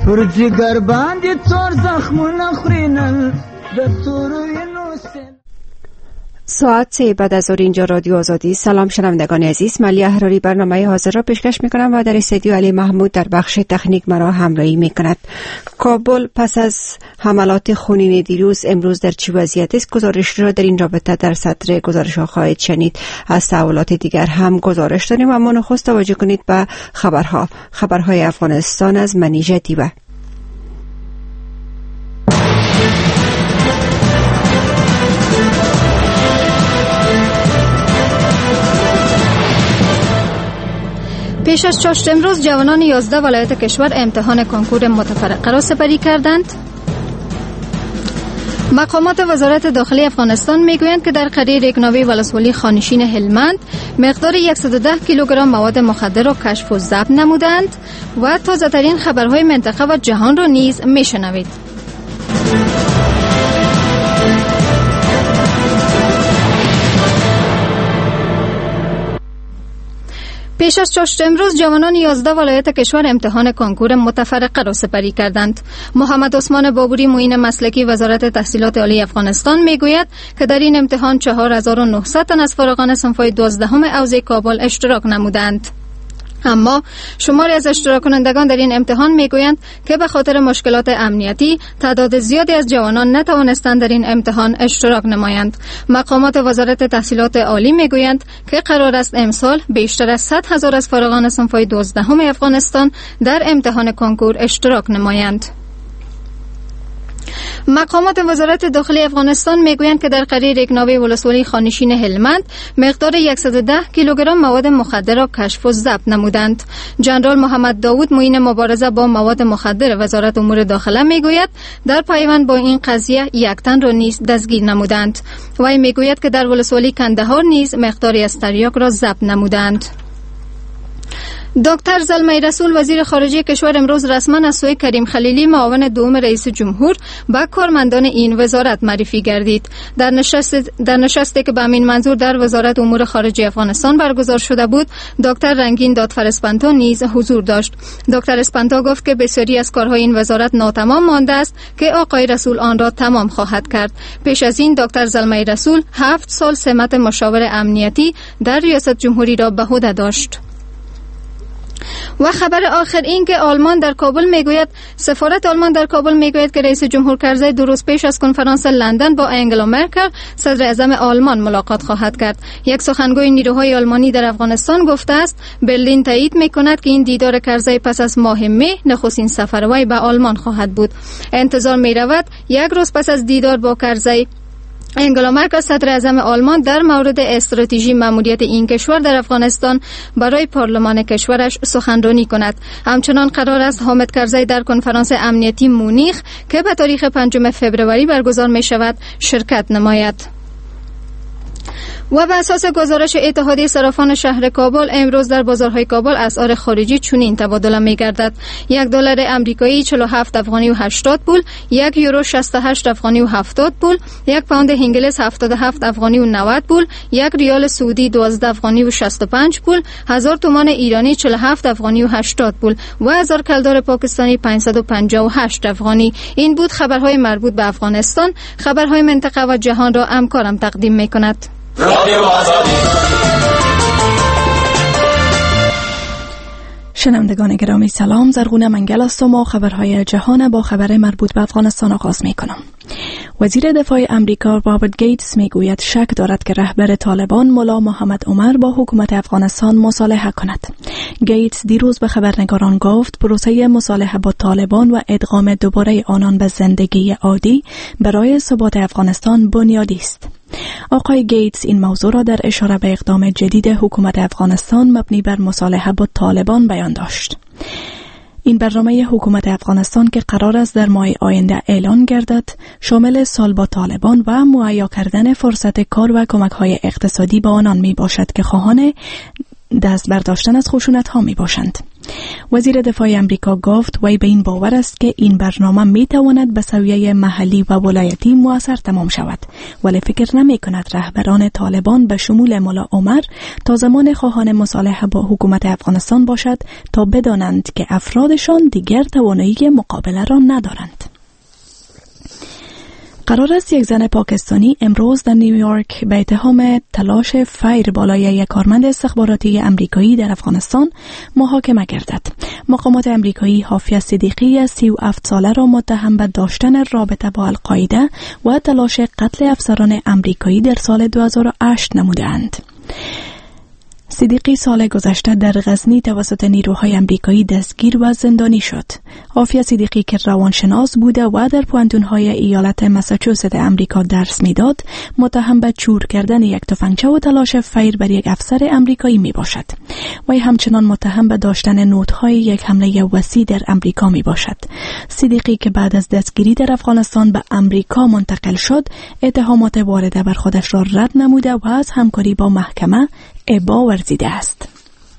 پر جگر باندې څور زخمونه خورینل د تورینو سن. ساعت 3 بعد از ظهر اینجا رادیو آزادی. سلام شنوندگان عزیز، من علیه احراری برنامه حاضر را پیشکش میکنم و در استودیو علی محمود در بخش تکنیک مرا همراهی میکند. کابل پس از حملات خونین دیروز امروز در چه وضعیت است؟ گزارش را در این رابطه در سطر گزارش ها خواهید شنید. از تحولات دیگر هم گزارش داریم و اما نخست توجه کنید به خبرهای افغانستان از منیژه دیوه. پیش از چاشت امروز جوانان 11 ولایت کشور امتحان کنکور متفرقه را سپری کردند. مقامات وزارت داخلی افغانستان میگویند که در قریه ریگناوی ولسوالی خانشین هلمند مقدار 110 کیلوگرم مواد مخدر را کشف و ضبط نمودند و تازه ترین خبرهای منطقه و جهان را نیز میشنوید. پیش از چاشت امروز جوانان 11 ولایت کشور امتحان کنکور متفرقه را سپری کردند. محمد عثمان بابوری معین مسلکی وزارت تحصیلات عالی افغانستان میگوید که در این امتحان 4900 تن از فارغان صنف‌های 12 حوزه کابل اشتراک نمودند. اما شماری از اشتراک کنندگان در این امتحان میگویند که به خاطر مشکلات امنیتی تعداد زیادی از جوانان نتوانستند در این امتحان اشتراک نمایند. مقامات وزارت تحصیلات عالی میگویند که قرار است امسال بیشتر از 100,000 از فارغان صنف‌های 12 افغانستان در امتحان کنکور اشتراک نمایند. مقامات وزارت داخلی افغانستان میگویند که در قریه ریگناوی ولسوالی خانشین هلمند مقدار 110 کیلوگرم مواد مخدر را کشف و ضبط نمودند. جنرال محمد داوود معین مبارزه با مواد مخدر وزارت امور داخله میگوید در پیوند با این قضیه یک تن را نیز دستگیر نمودند. وی میگوید که در ولسوالی کندهار نیز مقداری از تریاک را ضبط نمودند. دکتر زلمه رسول وزیر خارجه کشور امروز رسما از سوی کریم خلیلی معاون دوم رئیس جمهور به کارمندان این وزارت معرفی گردید. در نشستی که به همین منظور در وزارت امور خارجه افغانستان برگزار شده بود، دکتر رنگین دادفر اسپانتا نیز حضور داشت. دکتر اسپانتا گفت که بسیاری از کارهای این وزارت ناتمام مانده است که آقای رسول آن را تمام خواهد کرد. پیش از این دکتر زلمه رسول 7 سال سمت مشاور امنیتی در ریاست جمهوری را به عهده داشت. و خبر آخر این که آلمان در کابل میگوید سفارت آلمان در کابل میگوید که رئیس جمهور کرزی 2 روز پیش از کنفرانس لندن با انگلا مرکل صدر اعظم آلمان ملاقات خواهد کرد. یک سخنگوی نیروهای آلمانی در افغانستان گفته است برلین تایید میکند که این دیدار کرزی پس از ماه می نخستین سفر وی به آلمان خواهد بود. انتظار میرود 1 روز پس از دیدار با کرزی انگلا مرکل صدر اعظم آلمان در مورد استراتژی ماموریت این کشور در افغانستان برای پارلمان کشورش سخنرانی کند. همچنان قرار است حامد کرزی در کنفرانس امنیتی مونیخ که به تاریخ 5 فوریه برگزار می شود شرکت نماید. و به اساس گزارش اتحادیه صرافان شهر کابل امروز در بازارهای کابل اسعار خارجی چنین تبادله می‌گردد: $1 آمریکایی 47 افغانی و 80 پول، 1 یورو 68 افغانی و 70 پول، 1 پوند انگلیس 77 افغانی و 90 پول، 1 ریال سعودی 12 افغانی و 65 پول، 1000 تومان ایرانی 47 افغانی و 80 پول و 1000 کلدار پاکستانی 558 افغانی. این بود خبرهای مربوط به افغانستان. خبرهای منطقه و جهان را همکارم تقدیم می‌کند. شنوندگان گرامی سلام، زرغونه منگل هستم و خبرهای جهان با خبر مربوط به افغانستان آغاز می کنم. وزیر دفاع امریکا رابرت گیتس می گوید شک دارد که رهبر طالبان ملا محمد عمر با حکومت افغانستان مصالحه کند. گیتس دیروز به خبرنگاران گفت پروسه مصالحه با طالبان و ادغام دوباره آنان به زندگی عادی برای ثبات افغانستان بنیادی است. آقای گیتس این موضوع را در اشاره به اقدام جدید حکومت افغانستان مبنی بر مصالحه با طالبان بیان داشت. این برنامه حکومت افغانستان که قرار است در ماه آینده اعلان گردد، شامل صلح با طالبان و مهیا کردن فرصت کار و کمک‌های اقتصادی به آنان می باشد که خواهان دست برداشتن از خشونت ها می باشند. وزیر دفاع امریکا گفت وی به این باور است که این برنامه می تواند به سویه محلی و ولایتی مؤثر تمام شود، ولی فکر نمی کند رهبران طالبان به شمول ملا عمر تا زمان خواهان مصالحه با حکومت افغانستان باشد تا بدانند که افرادشان دیگر توانایی مقابله را ندارند. قرار است یک زن پاکستانی امروز در نیویورک به اتهام تلاش فیر بالای یک کارمند استخباراتی امریکایی در افغانستان محاکمه گردد. مقامات امریکایی حافظ صدیقی 37 ساله را متهم به داشتن رابطه با القاعده و تلاش قتل افسران امریکایی در سال 2008 نمودند. صدیقی سال گذشته در غزنی توسط نیروهای امریکایی دستگیر و زندانی شد. عافیه صدیقی که روانشناس بوده و در پوهنتون‌های ایالت مساچوست امریکا درس میداد، متهم به چور کردن یک تفنگچه و تلاش فیر بر یک افسر امریکایی می باشد. وی همچنان متهم به داشتن نوت‌های یک حمله وسیع در امریکا می باشد. صدیقی که بعد از دستگیری در افغانستان به امریکا منتقل شد، اتهامات وارده بر خودش را رد نموده و از همکاری با محکمه ابا ورزیده است.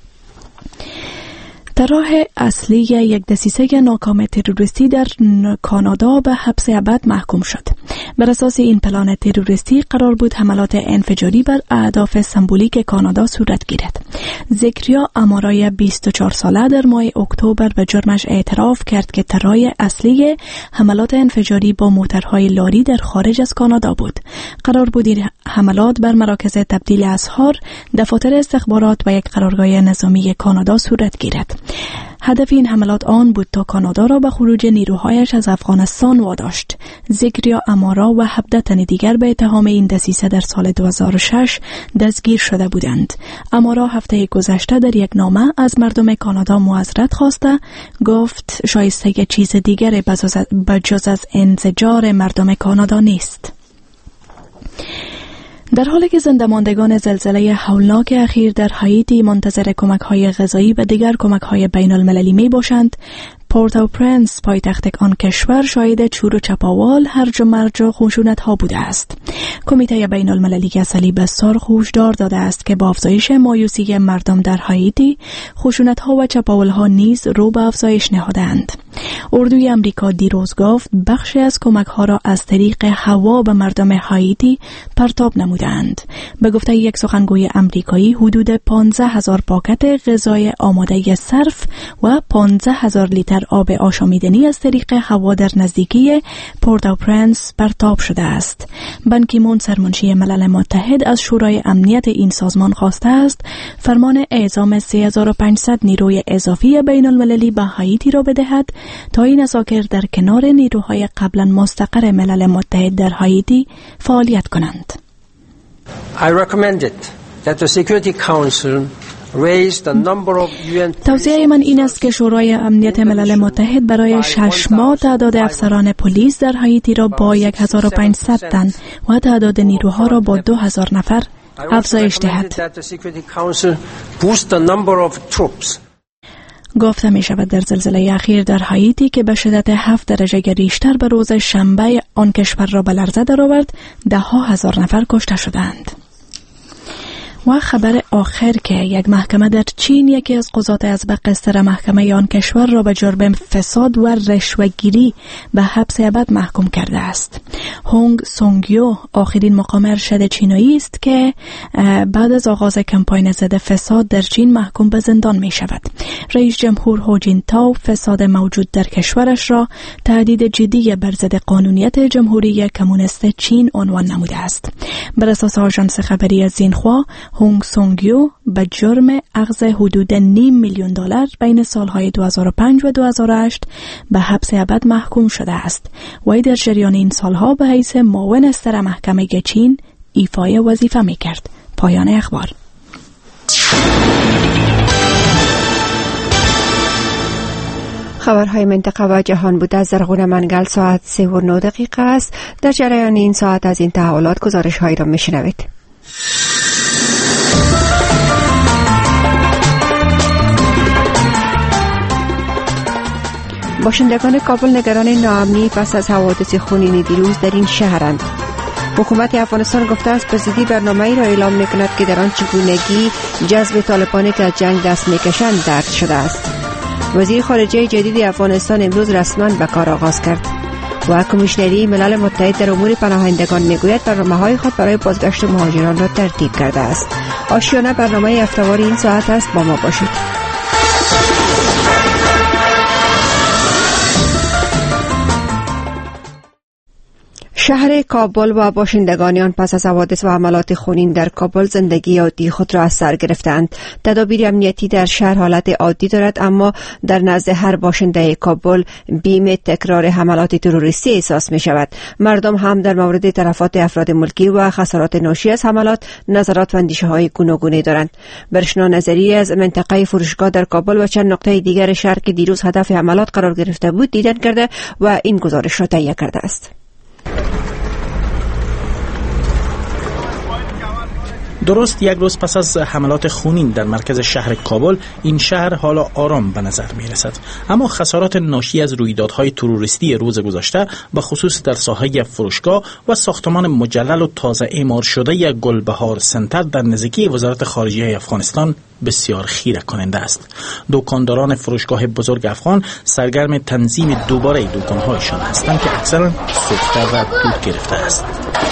طراح اصلی یک دسیسه ناکام تروریستی در کانادا به حبس ابد محکوم شد. بر اساس این پلان تروریستی قرار بود حملات انفجاری بر اهداف سمبولیک کانادا صورت گیرد. زکریا امارای 24 ساله در ماه اکتبر به جرمش اعتراف کرد که طراح اصلی حملات انفجاری با موترهای لاری در خارج از کانادا بود. قرار بود این حملات بر مراکز تبدیل اسعار، دفاتر استخبارات و یک قرارگاه نظامی کانادا صورت گیرد. هدف این حملات آن بود تا کانادا را به خروج نیروهایش از افغانستان واداشت. زکریا امارا و 17 تن دیگر به اتهام این دسیسه در سال 2006 دستگیر شده بودند. امارا هفته گذشته در یک نامه از مردم کانادا معذرت خواسته، گفت شایسته چیز دیگر بجز از انزجار مردم کانادا نیست. در حالی که زنده‌ماندگان زلزله هولناک اخیر در هاییتی منتظر کمک‌های غذایی و دیگر کمک‌های بین‌المللی می‌باشند، پورت او پرنس پایتخت آن کشور شاهد چور و چپاول، هرج و مرج و خشونت‌ها بوده است. کمیته بین‌المللی که صلیب سرخ هشدار داده است که با افزایش مایوسی مردم در هاییتی، خشونت‌ها و چپاول‌ها نیز رو به افزایش نهادند. اردوی امریکا دیروز گفت بخشی از کمک‌ها را از طریق هوا به مردم هاییتی پرتاب نمودند. به گفته یک سخنگوی امریکایی، حدود 15,000 پاکت غذای آماده صرف و 15,000 لیتر آب آشامیدنی از طریق هوا در نزدیکی پورت او پرنس پرتاب شده است. بان کی مون سرمنشی ملل متحد از شورای امنیت این سازمان خواسته است فرمان اعزام 3500 نیروی اضافی بین المللی به هاییتی را بدهد تا این اساکر در کنار نیروهای قبلا مستقر ملل متحد در هاییتی فعالیت کنند. I recommended that the Security Council توصیه من این است که شورای امنیت ملل متحد برای 6 ماه تعداد افسران پلیس در هاییتی را با 1500 تن و تعداد نیروها را با 2000 نفر افزایش دهد. گفته می شود در زلزله اخیر در هاییتی که به شدت 7 درجه ریشتر به روز شنبه آن کشور را به لرزه درآورد، 10,000 نفر کشته شدند. و خبر آخر که یک محکمه در چین یکی از قضات از قصر محکمه آن کشور را به جرم فساد و رشوه‌گیری به حبس ابد محکوم کرده است. هونگ سونگیو آخرین مقام ارشد چینایی است که بعد از آغاز کمپاین ضد فساد در چین محکوم به زندان می شود. رئیس جمهور هو جینتاو فساد موجود در کشورش را تهدید جدی بر ضد قانونیت جمهوری کمونیست چین عنوان نموده است. بر اساس آژانس خبری زینخوا، هونگ سونگیو به جرم اخذ حدود $500,000 بین سالهای 2005 و 2008 به حبس ابد محکوم شده است. وی در جریان این سالها به حیث معاون سر محکمه چین ایفای وظیفه می کرد. پایان اخبار. خبرهای منطقه و جهان بود از زرغون منگل. ساعت 3:09 است. در جریان این ساعت از این تحولات گزارش هایی را می شنوید. باشندگان کابل نگران ناامنی پس از حوادث خونین دیروز در این شهرند. حکومت افغانستان گفته است به زودی برنامه‌ای را اعلام می‌کند که در آن چگونگی جذب طالبانی که از جنگ دست می‌کشند درک شده است. وزیر خارجه جدید افغانستان امروز رسما به کار آغاز کرد و کمیشنری ملل متحد در امور پناهندگان میگوید برنامه‌های خود برای بازگشت مهاجران را ترتیب کرده است. آشیانه برنامه هفته‌وار این ساعت است، با ما باشید. شهر کابل و باشندگان آن پس از حوادث و حملات خونین در کابل زندگی عادی خود را از سر گرفتند. تدابیر امنیتی در شهر حالت عادی دارد، اما در نزد هر باشنده کابل بیم تکرار حملات تروریستی احساس می شود. مردم هم در مورد تلفات افراد ملکی و خسارات ناشی از حملات نظرات و اندیشه های گوناگونی دارند. برشنا نظری از منطقه فروشگاه در کابل و چند نقطه دیگر شهر که دیروز هدف حملات قرار گرفته بود دیدن کرده و این گزارش را تهیه کرده است. درست یک روز پس از حملات خونین در مرکز شهر کابل، این شهر حالا آرام به نظر می رسد. اما خسارات ناشی از رویدادهای تروریستی روز گذشته به خصوص در ساحه فروشگاه و ساختمان مجلل و تازه اعمار شده گلبهار سنتر در نزدیکی وزارت خارجه افغانستان بسیار خیره کننده است. دکانداران فروشگاه بزرگ افغان سرگرم تنظیم دوباره دکانهایشان هستند که اکثرا سوخته و دود گرفته است.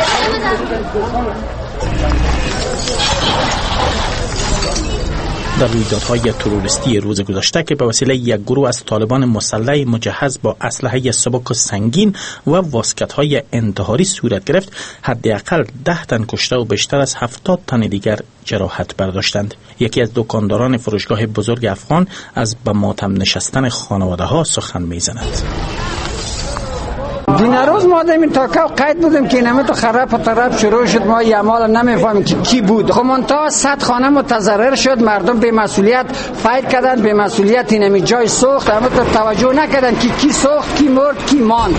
در رویدادهای تروریستی روز گذشته که به وسیله یک گروه از طالبان مسلح مجهز با اسلحه سبک و سنگین و واسکت‌های انتحاری صورت گرفت، حداقل 10 تن کشته و بیشتر از 70 تن دیگر جراحت برداشتند. یکی از دکانداران فروشگاه بزرگ افغان از به ماتم نشستن خانواده‌ها سخن می‌زند. روز ما در این تاکاو قید بودیم که اینمه تو خراب و طرف شروع شد، ما یعمال نمیفهمیم که کی بود. خب منتها 100 خانه متضرر شد، مردم به مسئولیت فایر کردن، به مسئولیت اینمی جای سوخت، اما تو توجه نکردن که کی سوخت، کی مرد، کی ماند.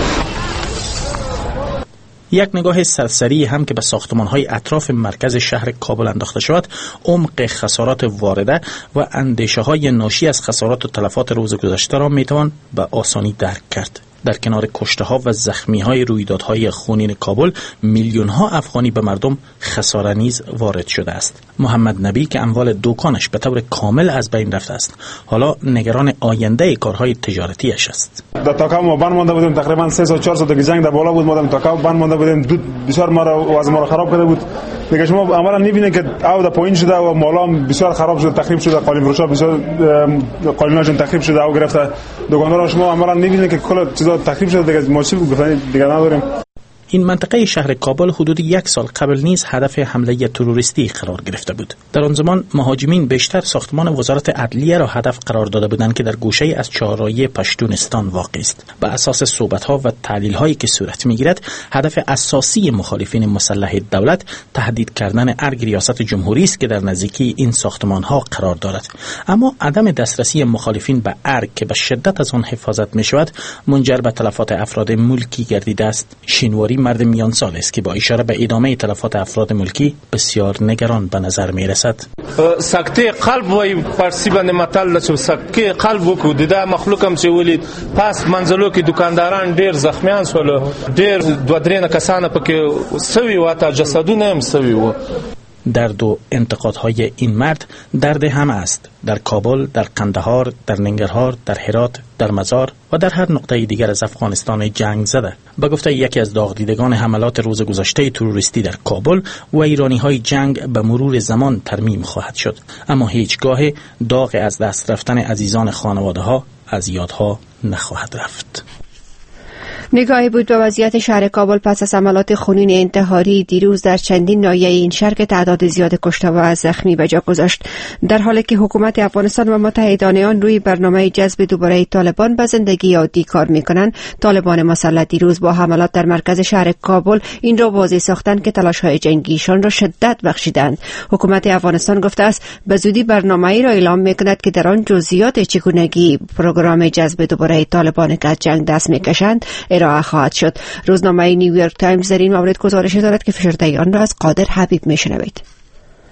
یک نگاه سرسری هم که به ساختمان‌های اطراف مرکز شهر کابل انداخته شود، عمق خسارات وارده و اندیشه‌های ناشی از خسارات و تلفات روز گذشته را میتوان به آسانی درک کرد. در کنار کشته‌ها و زخمی‌های رویدادهای خونین کابل، میلیون‌ها افغانی به مردم خساره نیز وارد شده است. محمد نبی که اموال دکانش به طور کامل از بین رفته است، حالا نگران آینده کارهای تجارتیش است. در تاکاو ما بند مانده بودیم، تقریبا 300-400 تا جنگ در بالا بود، ما در تاکاو بند مانده بودیم، دود بسیار ما را خراب کرده بود. دیگه شما عملا می‌بینید که او در پایین شده و مالا بسیار خراب شده، تخریب شده، قالین فروشا بسیار قالیناشون تخریب شده، او گرفته. دکاندارا شما عملا می‌بینید که کل چیزا تخریب شده، دیگه ما چی بگیم دیگه نداریم. این منطقه شهر کابل حدود 1 سال قبل نیز هدف حمله تروریستی قرار گرفته بود. در آن زمان مهاجمین بیشتر ساختمان وزارت عدلیه را هدف قرار داده بودند که در گوشه از چهارراه پشتونستان واقع است. بر اساس صحبت‌ها و تحلیل‌هایی که صورت می‌گیرد، هدف اساسی مخالفین مسلح دولت تهدید کردن ارگ ریاست جمهوری است که در نزدیکی این ساختمان‌ها قرار دارد. اما عدم دسترسی مخالفین به ارگ که به شدت از آن حفاظت می‌شود، منجر به تلفات افراد ملکی گردیده است. شینواری مرد میان سال است که با اشاره به ادامه تلفات افراد ملکی بسیار نگران به نظر می رسد. سکته قلب وای فارسی باندې متل چې سکته قلب وکړو د مخلوق هم چې ولید پاس منځلو کې دکانداران ډیر زخمیان شول، ډیر 2-3 کسان پکې سوي واته جسدونه هم سوي وو. درد و انتقادهای این مرد درد همه است، در کابل، در قندهار، در ننگرهار، در هرات، در مزار و در هر نقطه دیگر از افغانستان جنگ زده. به گفته یکی از داغدیدگان حملات روز گذشته تروریستی در کابل، و ایرانی‌های جنگ به مرور زمان ترمیم خواهد شد، اما هیچگاه داغ از دست رفتن عزیزان خانواده‌ها از یادها نخواهد رفت. نگاهی بود به وضعیت شهر کابل پس از حملات خونین انتحاری دیروز در چندین ناحیه این شهر که تعداد زیاد کشته و زخمی به جا گذاشت، در حالی که حکومت افغانستان و متحدان آن روی برنامه جذب دوباره طالبان به زندگی عادی کار می‌کنند. طالبان مسلح دیروز با حملات در مرکز شهر کابل این را واضح ساختند که تلاش‌های جنگیشان را شدت بخشیدند. حکومت افغانستان گفته است به زودی برنامه‌ای را اعلام می‌کند که در آن جزئیات چگونگی پروگرام جذب دوباره طالبان که از جنگ دست می‌کشند ارائه خواهد شد. روزنامه نیویورک تایمز در این مورد گزارش دارد که فشرده آن را از قادر حبیب میشنوید.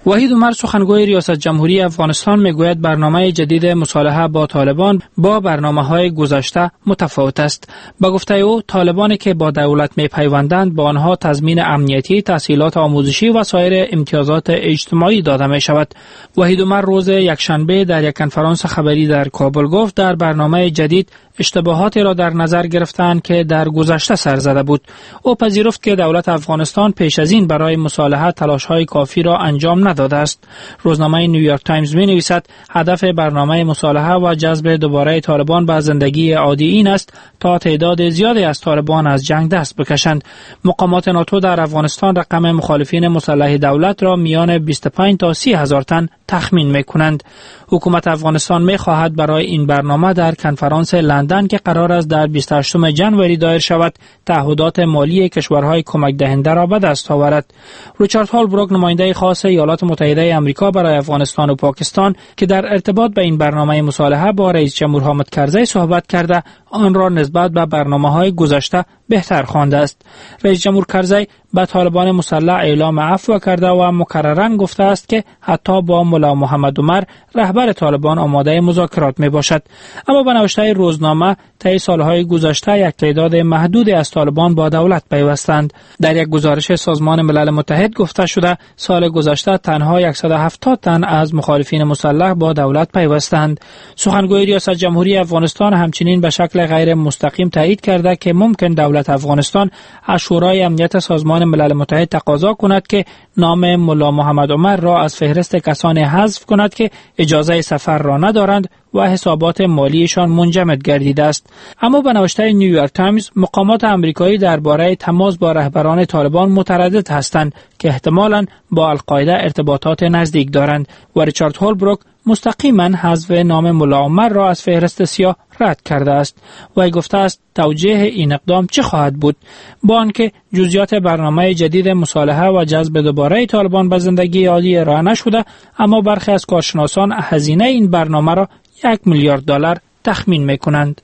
وحید عمر سخنگوی ریاست جمهوری افغانستان میگوید برنامه جدید مصالحه با طالبان با برنامه‌های گذشته متفاوت است. با گفته او طالبانی که با دولت میپیوندند با آنها تضمین امنیتی، تسهیلات آموزشی و سایر امتیازات اجتماعی داده می شود. وحید عمر روز یکشنبه در یک کنفرانس خبری در کابل گفت در برنامه جدید اشتباهاتی را در نظر گرفتند که در گذشته سر زده بود. او پذیرفت که دولت افغانستان پیش از این برای مصالحه تلاش‌های کافی را انجام نداده است. روزنامه نیویورک تایمز می‌نویسد هدف برنامه مصالحه و جذب دوباره طالبان به زندگی عادی این است تا تعداد زیادی از طالبان از جنگ دست بکشند. مقامات ناتو در افغانستان رقم مخالفین مسلح دولت را میان 25 تا 30 هزار تن تخمین می‌کنند. حکومت افغانستان می‌خواهد برای این برنامه در کنفرانس لندن که قرار است در 28 ژانویه دایر شود تعهدات مالی کشورهای کمک دهنده را به دست آورد. ریچارد هولبروک نماینده خاص ایالات متحده آمریکا برای افغانستان و پاکستان که در ارتباط به این برنامه مصالحه با رئیس جمهور حامد کرزی صحبت کرده آن را نسبت به برنامه‌های گذشته بهتر خوانده است. رئیس جمهور کرزی به طالبان مسلح اعلام عفو کرده و مکرراً گفته است که حتی با ملا محمد عمر رهبر طالبان آماده مذاکرات می باشد. اما به نوشته روزنامه طی سالهای گذشته یک تعداد محدودی از طالبان با دولت پیوستند. در یک گزارش سازمان ملل متحد گفته شده سال گذشته تنها 170 تن از مخالفین مسلح با دولت پیوستند. سخنگوی ریاست جمهوری افغانستان همچنین به شکل غیر مستقیم تایید کرده که ممکن دولت افغانستان از شورای امنیت سازمان ملل متحد تقاضا کند که نام ملا محمد عمر را از فهرست کسانی حذف کند که اجازه سفر را ندارند و حسابات مالیشان منجمد گردیده است. اما به نوشته نیویورک تایمز مقامات آمریکایی درباره تماس با رهبران طالبان متردد هستند که احتمالاً با القاعده ارتباطات نزدیک دارند و ریچارد هولبروک مستقیما حذف نام ملا عمر را از فهرست سیاه رد کرده است. و گفته است توجیه این اقدام چه خواهد بود؟ با آنکه جزئیات برنامه جدید مصالحه و جذب دوباره طالبان به زندگی عادی ارائه نشده، اما برخی از کارشناسان هزینه این برنامه را 1 میلیارد دلار تخمین می‌کنند.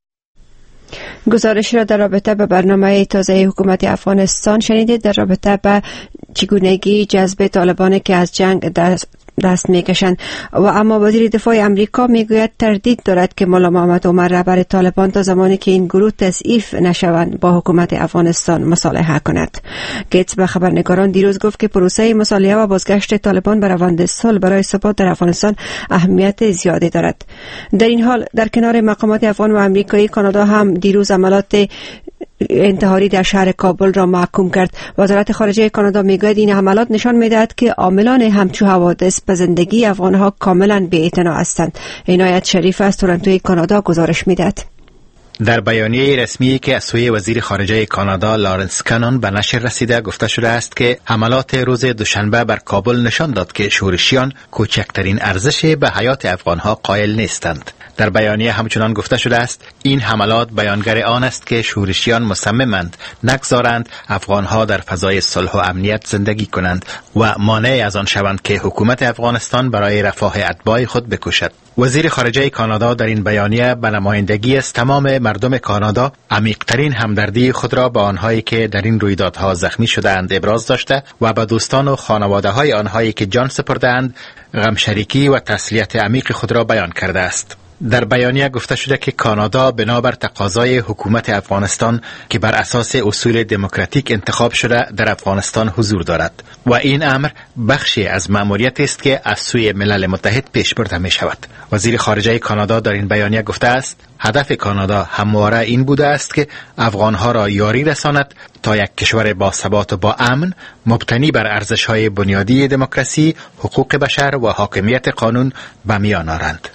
گزارش را در رابطه به برنامه تازه حکومت افغانستان شنیدید در رابطه به چگونگی جذب طالبان که از جنگ دست میکشند. و اما وزیر دفاع امریکا میگوید تردید دارد که ملا محمد عمر رهبر طالبان تا زمانی که این گروه تضعیف نشوند با حکومت افغانستان مصالحه کند. گیتس به خبرنگاران دیروز گفت که پروسه مصالحه و بازگشت طالبان به روند صلح برای ثبات در افغانستان اهمیت زیادی دارد. در این حال در کنار مقامات افغان و امریکایی، کانادا هم دیروز عملیات انتحاری در شهر کابل را محکوم کرد. وزارت خارجه کانادا میگوید این حملات نشان میدهد که عاملان همچو حوادث به زندگی افغانها کاملا بی‌اعتنا هستند. عنایت شریف از تورنتوی کانادا گزارش میدهد. در بیانیه رسمی که از سوی وزیر خارجه کانادا لارنس کانون به نشر رسیده گفته شده است که حملات روز دوشنبه بر کابل نشان داد که شورشیان کوچکترین ارزش به حیات افغانها قائل نیستند. در بیانیه همچنان گفته شده است این حملات بیانگر آن است که شورشیان مصممند نگذارند افغانها در فضای صلح و امنیت زندگی کنند و مانع از آن شوند که حکومت افغانستان برای رفاه اتباع خود بکوشد. وزیر خارجه کانادا در این بیانیه به نمایندگی از تمام مردم کانادا عمیق‌ترین همدردی خود را با آنهایی که در این رویدادها زخمی شده‌اند ابراز داشته و به دوستان و خانواده‌های آنهایی که جان سپرده‌اند غمشریکی و تسلیت عمیق خود را بیان کرده است. در بیانیه گفته شده که کانادا بنابر تقاضای حکومت افغانستان که بر اساس اصول دموکراتیک انتخاب شده در افغانستان حضور دارد و این امر بخشی از مأموریت است که از سوی ملل متحد پیش برده می شود. وزیر خارجه کانادا در این بیانیه گفته است هدف کانادا همواره این بوده است که افغانها را یاری رساند تا یک کشور با ثبات و با امن مبتنی بر ارزش‌های بنیادی دموکراسی، حقوق بشر و حاکمیت قانون به میان آورند.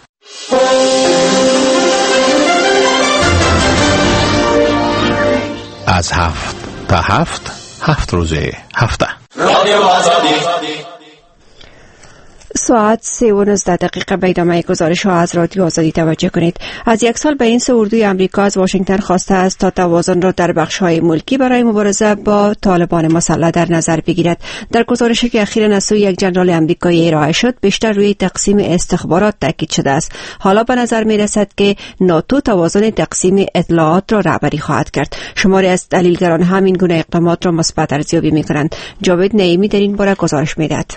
از 7 تا 7 روز هفته ساعت 3:19 به ادامه گزارش ها از رادیو آزادی توجه کنید. از یک سال به این سو اردوی امریکا از واشنگتن خواسته است تا توازن را در بخش های ملکی برای مبارزه با طالبان مسلح در نظر بگیرد. در گزارشی که اخیراً از سوی یک جنرال امریکایی ارائه شد بیشتر روی تقسیم استخبارات تاکید شده است. حالا به نظر می رسد که ناتو توازن تقسیم اطلاعات را رهبری خواهد کرد. شماری از تحلیلگران همین گونه اقدامات را مثبت ارزیابی می کنند. جاوید نعیمی در این باره گزارش می دهد.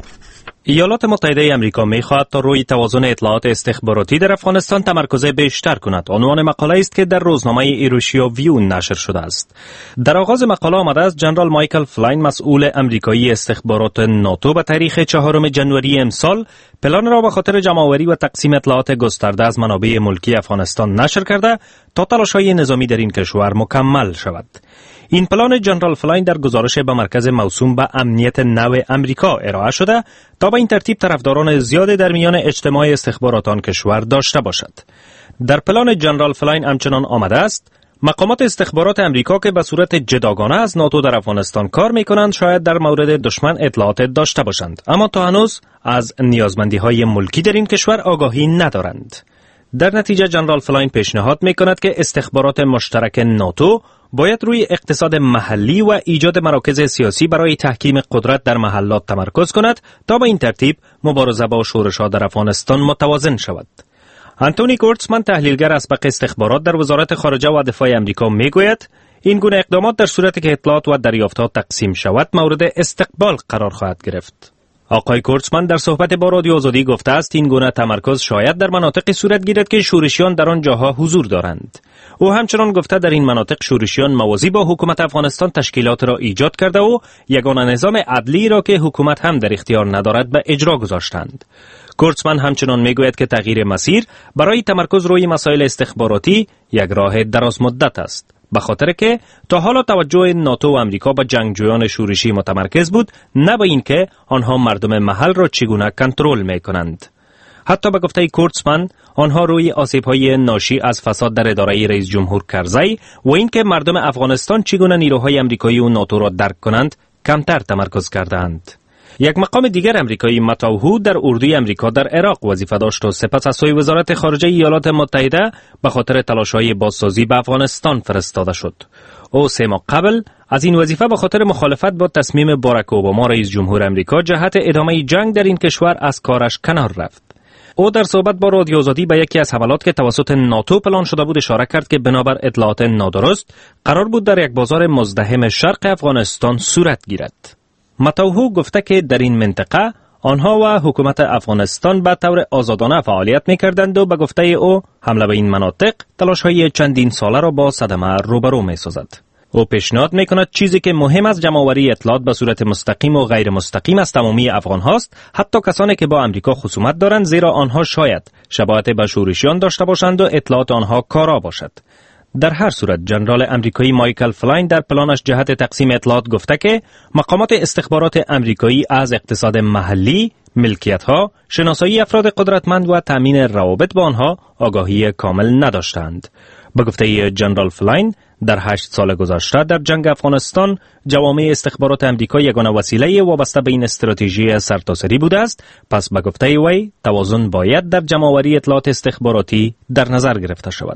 ایالات متحده آمریکا می‌خواهد تا روی توازن اطلاعات استخباراتی در افغانستان تمرکز بیشتر کند. عنوان مقاله است که در روزنامه ایروشیا ویو نشر شده است. در آغاز مقاله آمده است جنرال مایکل فلاین مسئول آمریکایی استخبارات ناتو به تاریخ 4 ژانویه امسال پلان را به خاطر جمع‌آوری و تقسیم اطلاعات گسترده از منابع ملکی افغانستان نشر کرده تا تلاش‌های نظامی در این کشور مکمل شود. این پلان جنرال فلاین در گزارش به مرکز موسوم به امنیت نو امریکا ارائه شده تا به این ترتیب طرفداران زیاد در میان اجتماع استخبارات آن کشور داشته باشد. در پلان جنرال فلاین همچنان آمده است مقامات استخبارات امریکا که به صورت جداگانه از ناتو در افغانستان کار می‌کنند شاید در مورد دشمن اطلاعات داشته باشند، اما تا هنوز از نیازمندی‌های ملکی در این کشور آگاهی ندارند. در نتیجه جنرال فلاین پیشنهاد می‌کند که استخبارات مشترک ناتو باید روی اقتصاد محلی و ایجاد مراکز سیاسی برای تحکیم قدرت در محلات تمرکز کند تا به این ترتیب مبارزه با شورش‌ها در افغانستان متوازن شود. آنتونی کورتزمن تحلیلگر اسبق استخبارات در وزارت خارجه و دفاع آمریکا میگوید این گونه اقدامات در صورتی که اطلاعات و دریافت‌ها تقسیم شود مورد استقبال قرار خواهد گرفت. آقای کورتزمن در صحبت با رادیو آزادی گفته است این گونه تمرکز شاید در مناطقی صورت گیرد که شورشیان در آن جاها حضور دارند. او همچنان گفته در این مناطق شورشیان موازی با حکومت افغانستان تشکیلات را ایجاد کرده و یگانه نظام عدلی را که حکومت هم در اختیار ندارد به اجرا گذاشتند. کورتزمن همچنان میگوید که تغییر مسیر برای تمرکز روی مسائل استخباراتی یک راه دراز مدت است، به خاطر که تا حالا توجه ناتو و امریکا به جنگجویان شورشی متمرکز بود، نه به این که آنها مردم محل را چگونه کنترل میکنند. حتی به گفته کورتزمن آنها روی آسیب‌های ناشی از فساد در اداره رئیس جمهور کرزی و اینکه مردم افغانستان چگونه نیروهای امریکایی و ناتو را درک کنند کمتر تمرکز کردند. یک مقام دیگر امریکایی متاوهو در اردوی امریکا در عراق وظیفه داشت و سپس از سوی وزارت خارجه ایالات متحده به خاطر تلاش‌های بازسازی به افغانستان فرستاده شد. او 3 ماه قبل از این وظیفه به خاطر مخالفت با تصمیم باراک اوباما رئیس جمهور امریکا جهت ادامه جنگ در این کشور از کارش کنار رفت. او در صحبت با رادیو آزادی به یکی از حملات که توسط ناتو پلان شده بود اشاره کرد که بنابر اطلاعات نادرست قرار بود در یک بازار مزدحم شرق افغانستان صورت گیرد. متاوهو گفته که در این منطقه آنها و حکومت افغانستان به طور آزادانه فعالیت می‌کردند و به گفته او حمله به این مناطق تلاش‌های چندین ساله را با صدمه روبرو می‌سازد. او پیشنهاد می‌کند چیزی که مهم از جمع‌آوری اطلاعات به صورت مستقیم و غیر مستقیم از تمامی افغان هاست، حتی کسانی که با امریکا خصومت دارند، زیرا آنها شاید شباهت به شورشیان داشته باشند و اطلاعات آنها کارا باشد. در هر صورت جنرال امریکایی مایکل فلاین در پلانش جهت تقسیم اطلاعات گفته که مقامات استخبارات امریکایی از اقتصاد محلی، ملکیت‌ها، شناسایی افراد قدرتمند و تامین روابط با آنها آگاهی کامل نداشتند. به گفته جنرال فلاین در 8 سال گذشته در جنگ افغانستان جوامع استخبارات امریکا یگانه وسیله وابسته به این استراتژی سرتاسری بوده است، پس به گفته وی توازن باید در جمع‌آوری اطلاعات استخباراتی در نظر گرفته شود.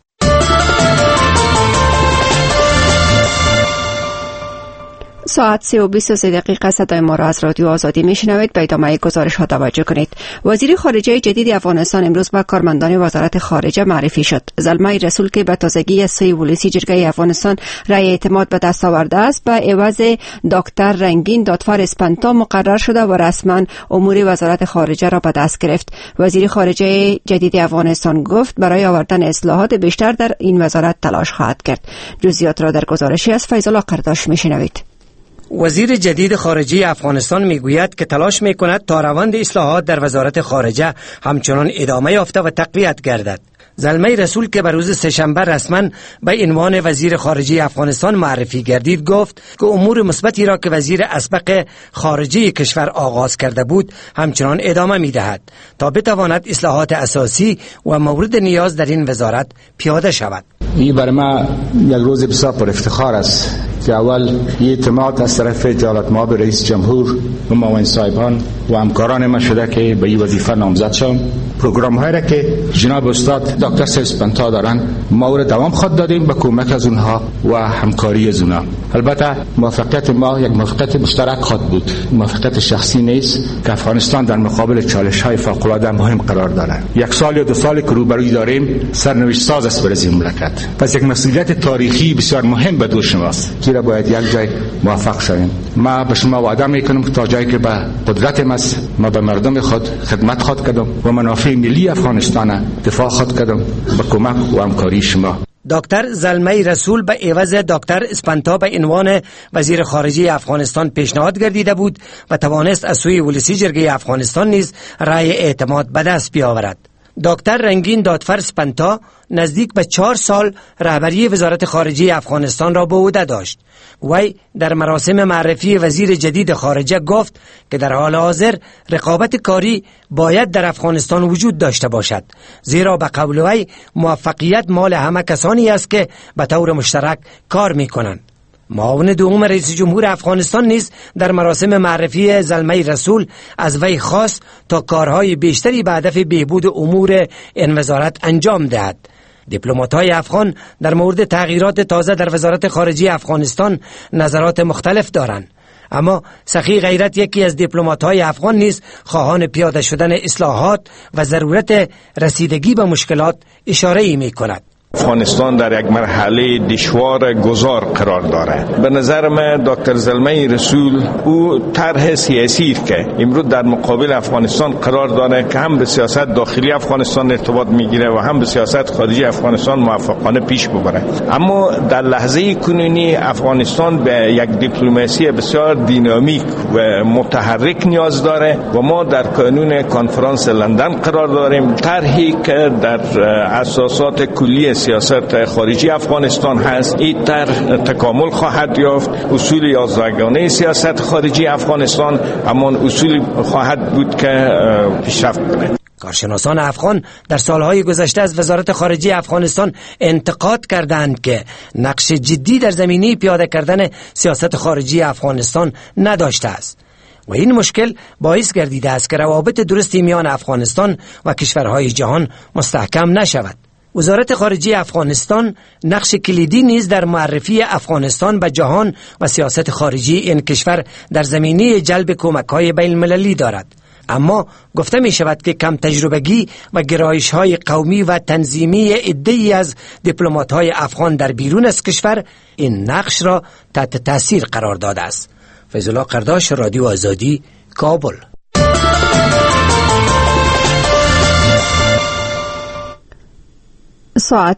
ساعت 3:23 دقیقه صدای ما را از رادیو آزادی میشنوید. به ادامه گزارش ها توجه کنید. وزیر خارجه جدید افغانستان امروز به کارمندان وزارت خارجه معرفی شد. زلمه رسول که به تازگی از سوی ولسی جرگه افغانستان رأی اعتماد به دست آورده است، به عوض دکتر رنگین دادفر اسپنتا مقرر شده و رسما امور وزارت خارجه را به دست گرفت. وزیر خارجه جدید افغانستان گفت برای آوردن اصلاحات بیشتر در این وزارت تلاش خواهد کرد. جزئیات را در گزارشی از فیض الله قرداش میشنوید. وزیر جدید خارجه افغانستان میگوید که تلاش میکند تا روند اصلاحات در وزارت خارجه همچنان ادامه یافته و تقویت گردد. زلمه رسول که به روز سه‌شنبه رسما به عنوان وزیر خارجه افغانستان معرفی گردید گفت که امور مثبتی را که وزیر اسبق خارجه کشور آغاز کرده بود همچنان ادامه میدهد تا بتواند اصلاحات اساسی و مورد نیاز در این وزارت پیاده شود. این برای ما یک روز بسیار پر افتخار است که اول این اعتماد از طرف جلالت مآب رئیس جمهور و معاون صاحبان و همکاران ما شده که به این وظیفه نامزد شدم. پروگرام هایی را که جناب استاد دکتر اسپنتا دارن ما دوام خود دادیم به کمک از اونها و همکاری از اونها. البته موفقیت ما یک موفقیت مشترک خود بود، موفقیت شخصی نیست که افغانستان در مقابل چالش های فوق العاده مهم قرار دارد. 1 سال یا 2 سال که روبروی داریم سرنوشت ساز است برای این مملکت. پس یک مسئولیت تاریخی بسیار مهم به دوش ماست ترقی را باید یک جای موفق شویم. ما به شما وعده میکنم تا جایی که به قدرتم است ما به مردم خود خدمت خود کردم و منافع ملی افغانستان دفاع خود کردم به کمک و همکاری شما. دکتر زلمه رسول به عوض دکتر اسپانتا به عنوان وزیر خارجه افغانستان پیشنهاد گردیده بود و توانست از سوی ولسی جرگه افغانستان نیز رأی اعتماد به دست بیاورد. دکتر رنگین دادفر اسپانتا نزدیک به 4 سال رهبری وزارت خارجه افغانستان را به عهده داشت. وی در مراسم معرفی وزیر جدید خارجه گفت که در حال حاضر رقابت کاری باید در افغانستان وجود داشته باشد، زیرا به قول وی موفقیت مال همه کسانی است که به طور مشترک کار می کنند. معاون دوم رئیس جمهور افغانستان نیز در مراسم معرفی زلمه رسول از وی خواست تا کارهای بیشتری به هدف بهبود امور این وزارت انجام دهد. دیپلمات‌های افغان در مورد تغییرات تازه در وزارت خارجه افغانستان نظرات مختلف دارند، اما سخی غیرت یکی از دیپلمات‌های افغان نیز خواهان پیاده شدن اصلاحات و ضرورت رسیدگی به مشکلات اشاره می‌کند. افغانستان در یک مرحله دشوار گذار قرار دارد. به نظر من دکتر زلمه رسول او طرح سیاسی که امروز در مقابل افغانستان قرار داره که هم به سیاست داخلی افغانستان ارتباط میگیره و هم به سیاست خارجی افغانستان موفقانه پیش ببره. اما در لحظه کنونی افغانستان به یک دیپلماسی بسیار دینامیک و متحرک نیاز داره و ما در کانون کنفرانس لندن قرار داریم طرحی که در اساسات کلی سیاست خارجی افغانستان هست. این طرح تکامل خواهد یافت. اصول 11گانه سیاست خارجی افغانستان همان اصول خواهد بود که پیشرفت کنه. کارشناسان افغان در سالهای گذشته از وزارت خارجه افغانستان انتقاد کردند که نقش جدی در زمینه پیاده کردن سیاست خارجی افغانستان نداشته است و این مشکل باعث گردیده است که روابط درستی میان افغانستان و کشورهای جهان مستحکم نشود. وزارت خارجه افغانستان نقش کلیدی نیز در معرفی افغانستان به جهان و سیاست خارجی این کشور در زمینه جلب کمک‌های بین المللی دارد، اما گفته می شود که کم تجربگی و گرایش‌های قومی و تنظیمی عده‌ای از دیپلمات‌های افغان در بیرون از کشور این نقش را تحت تاثیر قرار داده است. فیض الله قرداش، رادیو آزادی، کابل. ساعت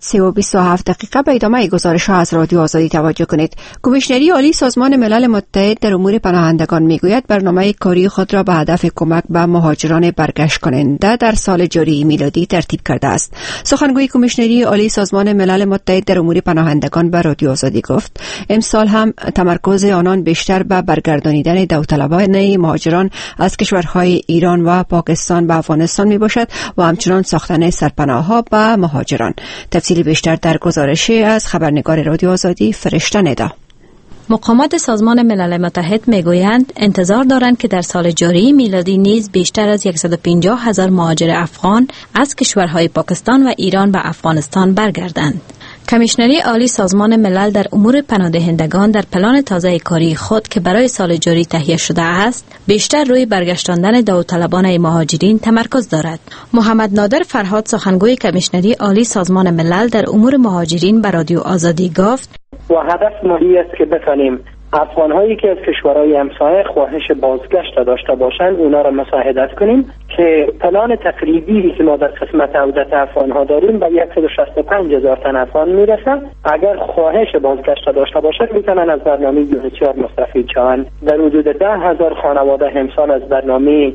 3:27 به ادامه گزارش ها از رادیو آزادی توجه کنید. کمیشنری عالی سازمان ملل متحد در امور پناهندگان میگوید برنامه کاری خود را به هدف کمک به مهاجران برگشت کننده در سال جاری میلادی ترتیب کرده است. سخنگوی کمیشنری عالی سازمان ملل متحد در امور پناهندگان به رادیو آزادی گفت امسال هم تمرکز آنان بیشتر به برگردانیدن داوطلبان مهاجران از کشورهای ایران و پاکستان به افغانستان می باشد و همچنان ساختن سرپناه‌ها به مهاجران. تفصیل بیشتر در گزارشی از خبرنگار رادیو آزادی فرشته ندا. مقامات سازمان ملل متحد میگویند انتظار دارند که در سال جاری میلادی نیز بیشتر از 150,000 مهاجر افغان از کشورهای پاکستان و ایران به افغانستان برگردند. کمیشنری عالی سازمان ملل در امور پناهندگان در پلان تازه کاری خود که برای سال جاری تهیه شده است، بیشتر روی برگشتاندن داوطلبان مهاجرین تمرکز دارد. محمد نادر فرهاد، سخنگوی کمیشنری عالی سازمان ملل در امور مهاجرین به رادیو آزادی گفت: و هدف مالی است که بتانیم افغان‌هایی که از کشورهای همسایه خواهش بازگشت داشته باشند اونا را مساعدت کنیم که پلان تقریبی که ما در قسمت عودت افغان‌ها داریم به 165,000 تن افغان میرسه. اگر خواهش بازگشت داشته باشند میتونن از برنامه UNHCR مستفید شوند. در حدود 10,000 خانواده همسال از برنامه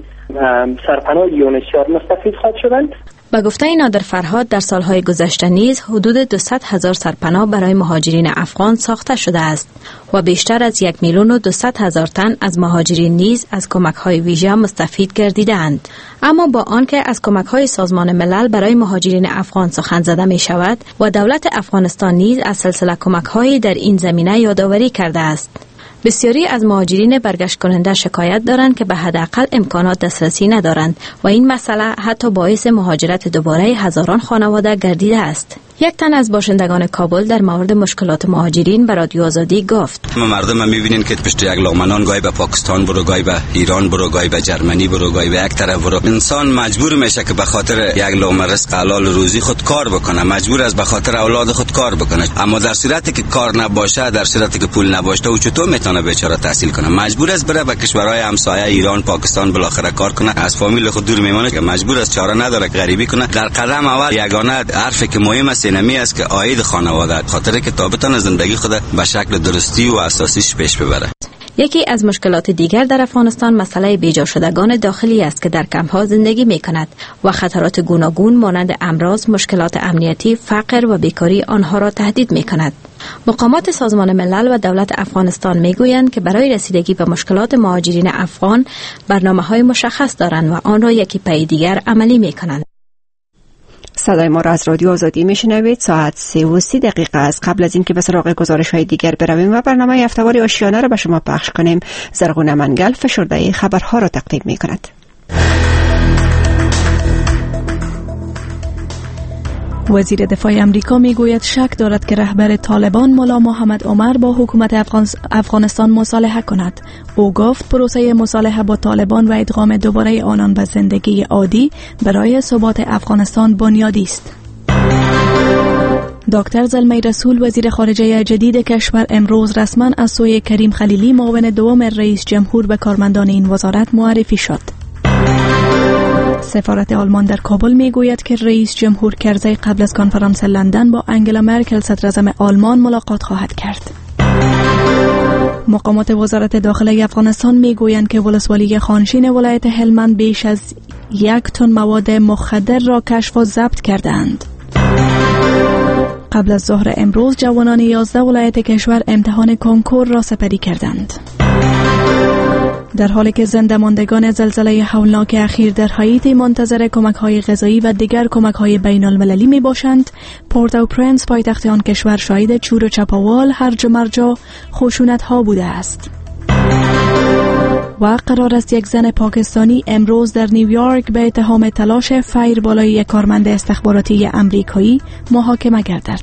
سرپناه UNHCR مستفید خواهد شدند. با گفته نادر فرهاد در سالهای گذشته نیز حدود 200,000 سرپناه برای مهاجرین افغان ساخته شده است و بیشتر از 1,200,000 تن از مهاجرین نیز از کمک‌های ویژه مستفید گردیدند. اما با آنکه از کمک‌های سازمان ملل برای مهاجرین افغان سخن زده می شود و دولت افغانستان نیز از سلسله کمک‌هایی در این زمینه یادآوری کرده است، بسیاری از مهاجرین برگشت کننده شکایت دارند که به حداقل امکانات دسترسی ندارند و این مسئله حتی باعث مهاجرت دوباره هزاران خانواده گردیده است. یک تن از باشندگان کابل در مورد مشکلات مهاجرین به رادیو آزادی گفت: مردم میبینین که پشت یک لغمنان گاهی به پاکستان برو، گاهی به ایران برو، گاهی به جرمنی برو، گاهی به یک طرف برو. انسان مجبور میشه که به خاطر یک لقمه رزق حلال روزی خود کار بکنه، مجبور است به خاطر اولاد خود کار بکنه. اما در صورتی که کار نباشه، در صورتی که پول نباشه، او چطور میتونه بیچاره تحصیل کنه؟ مجبور است بره به کشورهای همسایه ایران، پاکستان بالاخره کار کنه. از فامیل خود دور میمونه که مجبور است، چاره نداره که غریبی کنه. در قدم اول یگانه حرفی که مهم است اینمی است که عاید خانواده، خاطر که تا بتونه زندگی خود به شکل درستی و اساسیش پیش ببره. یکی از مشکلات دیگر در افغانستان مسئله بیجا شدگان داخلی است که در کمپ‌ها زندگی می‌کند و خطرات گوناگون مانند امراض، مشکلات امنیتی، فقر و بیکاری آنها را تهدید می‌کند. مقامات سازمان ملل و دولت افغانستان می‌گویند که برای رسیدگی به مشکلات مهاجرین افغان برنامه‌های مشخص دارند و آن را یکی پی دیگر عملی می‌کنند. صدای ما را از رادیو آزادی میشنوید. ساعت 3:30 است. قبل از اینکه به سراغ گزارش‌های دیگر برویم و برنامه هفته‌واری آشیانه را به شما پخش کنیم، زرغون منگل فشرده خبرها را تقدیم می‌کند. وزیر دفاع امریکا میگوید شک دارد که رهبر طالبان ملا محمد عمر با حکومت افغانستان مصالحه کند. او گفت پروسه مصالحه با طالبان و ادغام دوباره آنان به زندگی عادی برای ثبات افغانستان بنیادی است. دکتر زلمه رسول وزیر خارجه جدید کشور امروز رسما از سوی کریم خلیلی معاون دوم رئیس جمهور به کارمندان این وزارت معرفی شد. سفارت آلمان در کابل میگوید که رئیس جمهور کرزی قبل از کنفرانس لندن با انگلا مرکل صدراعظم آلمان ملاقات خواهد کرد. مقامات وزارت داخلی افغانستان میگویند که ولسوالی خانشین ولایت هلمند بیش از 1 تن مواد مخدر را کشف و ضبط کردند. قبل از ظهر امروز جوانان 11 ولایت کشور امتحان کنکور را سپری کردند. در حالی که زنده ماندگان زلزله هولناک اخیر در هاییتی منتظر کمک‌های غذایی و دیگر کمک‌های بین‌المللی می‌باشند، پورت او پرنس پایتخت آن کشور شاهد چور و چپاول، هرج و مرج و خشونت‌ها بوده است. و قرار است یک زن پاکستانی امروز در نیویورک به اتهام تلاش فیر بالای یک کارمند استخباراتی امریکایی محاکمه گردد.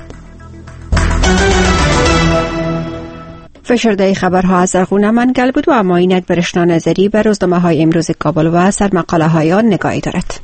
فشرده خبرها از زرغون منگل بود و اما اینک برشنا نظری به روزنامه‌های امروز کابل و سرمقاله‌های آن نگاهی دارد.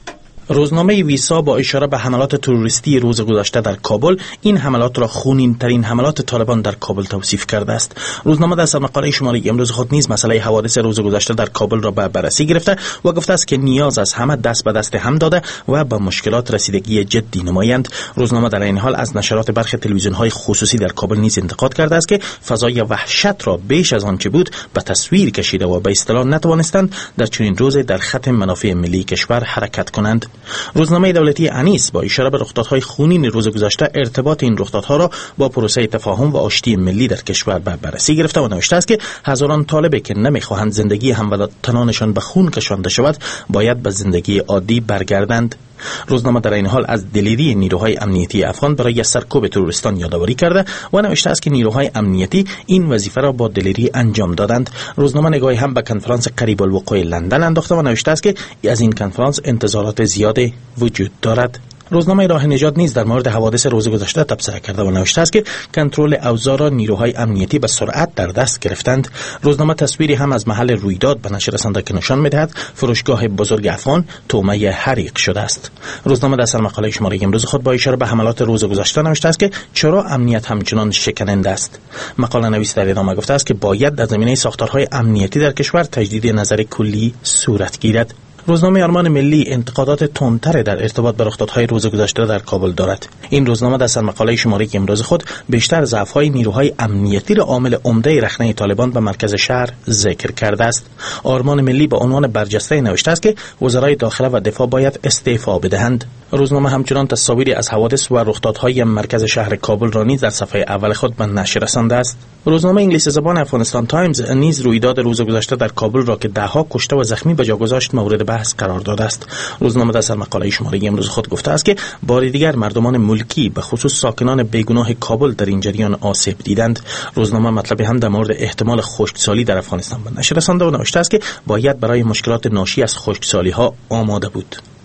روزنامه ویسا با اشاره به حملات تروریستی روز گذشته در کابل این حملات را خونین ترین حملات طالبان در کابل توصیف کرده است. روزنامه در سرمقاله شماره امروز خود نیز مسئله حوادث روز گذشته در کابل را به بررسی گرفته و گفته است که نیاز از همه دست به دست هم داده و به مشکلات رسیدگی جدی نمایند. روزنامه در این حال از نشرات برخی تلویزیون‌های خصوصی در کابل نیز انتقاد کرده است که فضای وحشت را بیش از آنچه بود به تصویر کشیده و به اصطلاح نتوانستند در چنین روزی در خط منافع ملی کشور حرکت کنند. روزنامه دولتی انیس با اشاره به رخدادهای خونین روز گذشته ارتباط این رخدادها را با پروسه تفاهم و آشتی ملی در کشور به بررسی گرفته و نوشته است که هزاران طالبی که نمیخواهند زندگی هموطنانشان به خون کشانده شود باید به زندگی عادی برگردند. روزنامه در این حال از دلیری نیروهای امنیتی افغان برای سرکوب تروریستان یادآوری کرده و نوشته است که نیروهای امنیتی این وظیفه را با دلیری انجام دادند. روزنامه نگاهی هم به کنفرانس قریب الوقوع لندن انداخته و نوشته است که از این کنفرانس انتظارات زیادی وجود دارد. روزنامه راه نجات نیز در مورد حوادث روز گذشته تبصره کرده و نوشته است که کنترل اوضاع را نیروهای امنیتی به سرعت در دست گرفتند. روزنامه تصویری هم از محل رویداد به نشر رسانده که نشان می‌دهد فروشگاه بزرگ افغان طعمه حریق شده است. روزنامه در سرمقاله شماره امروز خود با اشاره به حملات روز گذشته نوشته است که چرا امنیت همچنان شکننده است. مقاله نویس در ادامه گفته است که باید در زمینه ساختارهای امنیتی در کشور تجدید نظر کلی صورت گیرد. روزنامه آرمان ملی انتقادات تندتر در ارتباط با رخدادهای روز گذشته در کابل دارد. این روزنامه در سرمقاله شماره امروز خود بیشتر ضعف‌های نیروهای امنیتی را عامل عمده رخنه طالبان به مرکز شهر ذکر کرده است. آرمان ملی با عنوان برجسته نوشته است که وزرای داخله و دفاع باید استعفا بدهند. روزنامه همچنان تصاویری از حوادث و رخدادهای مرکز شهر کابل را نیز در صفحه اول خود به نشر رسانده است. روزنامه انگلیسی زبان افغانستان تایمز نیز رویداد روز گذشته در کابل را که ده‌ها کشته و زخمی به جا گذاشت مورد بحث قرار داده است. روزنامه در سرمقاله شماره امروز خود گفته است که بار دیگر مردمان ملکی به خصوص ساکنان بیگناه کابل در این جریان آسیب دیدند. روزنامه مطلبی هم در مورد احتمال خشکسالی در افغانستان به نشر رسانده و نوشته است که باید برای مشکلات ناشی از خشکسالی‌ها آماده بود.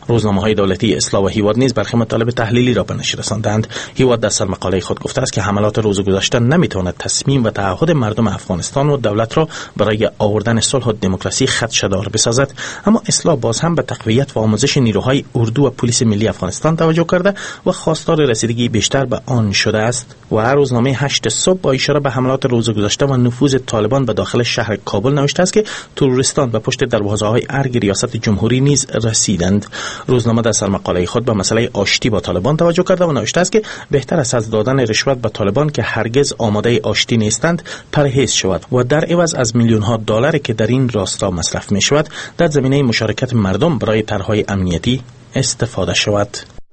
روزنامه‌های دولتی اصلاح و هیواد نیز برخی مطالب تحلیلی را به نشر رساندند. هیواد در سرمقاله خود گفته است که حملات روز گذشته نمیتواند تصمیم و تعهد مردم افغانستان و دولت را برای آوردن صلح و دموکراسی خدشه‌دار بسازد، اما اصلاح باز هم به تقویت و آموزش نیروهای اردو و پلیس ملی افغانستان توجه کرده و خواستار رسیدگی بیشتر به آن شده است. و روزنامه 8 صبح با اشاره به حملات روز گذشته و نفوذ طالبان به داخل شهر کابل نوشته است که تروریستان به پشت دروازه‌های ارگ ریاست جمهوری نیز رسیدند. روزنامه در سرمقاله خود به مسئله آشتی با طالبان توجه کرده و نوشته است که بهتر است از دادن رشوت به طالبان که هرگز آماده آشتی نیستند پرهیز شود و در عوض از میلیون‌ها دلاری که در این راستا مصرف می شود در زمینه مشارکت مردم برای طرح‌های امنیتی استفاده شود.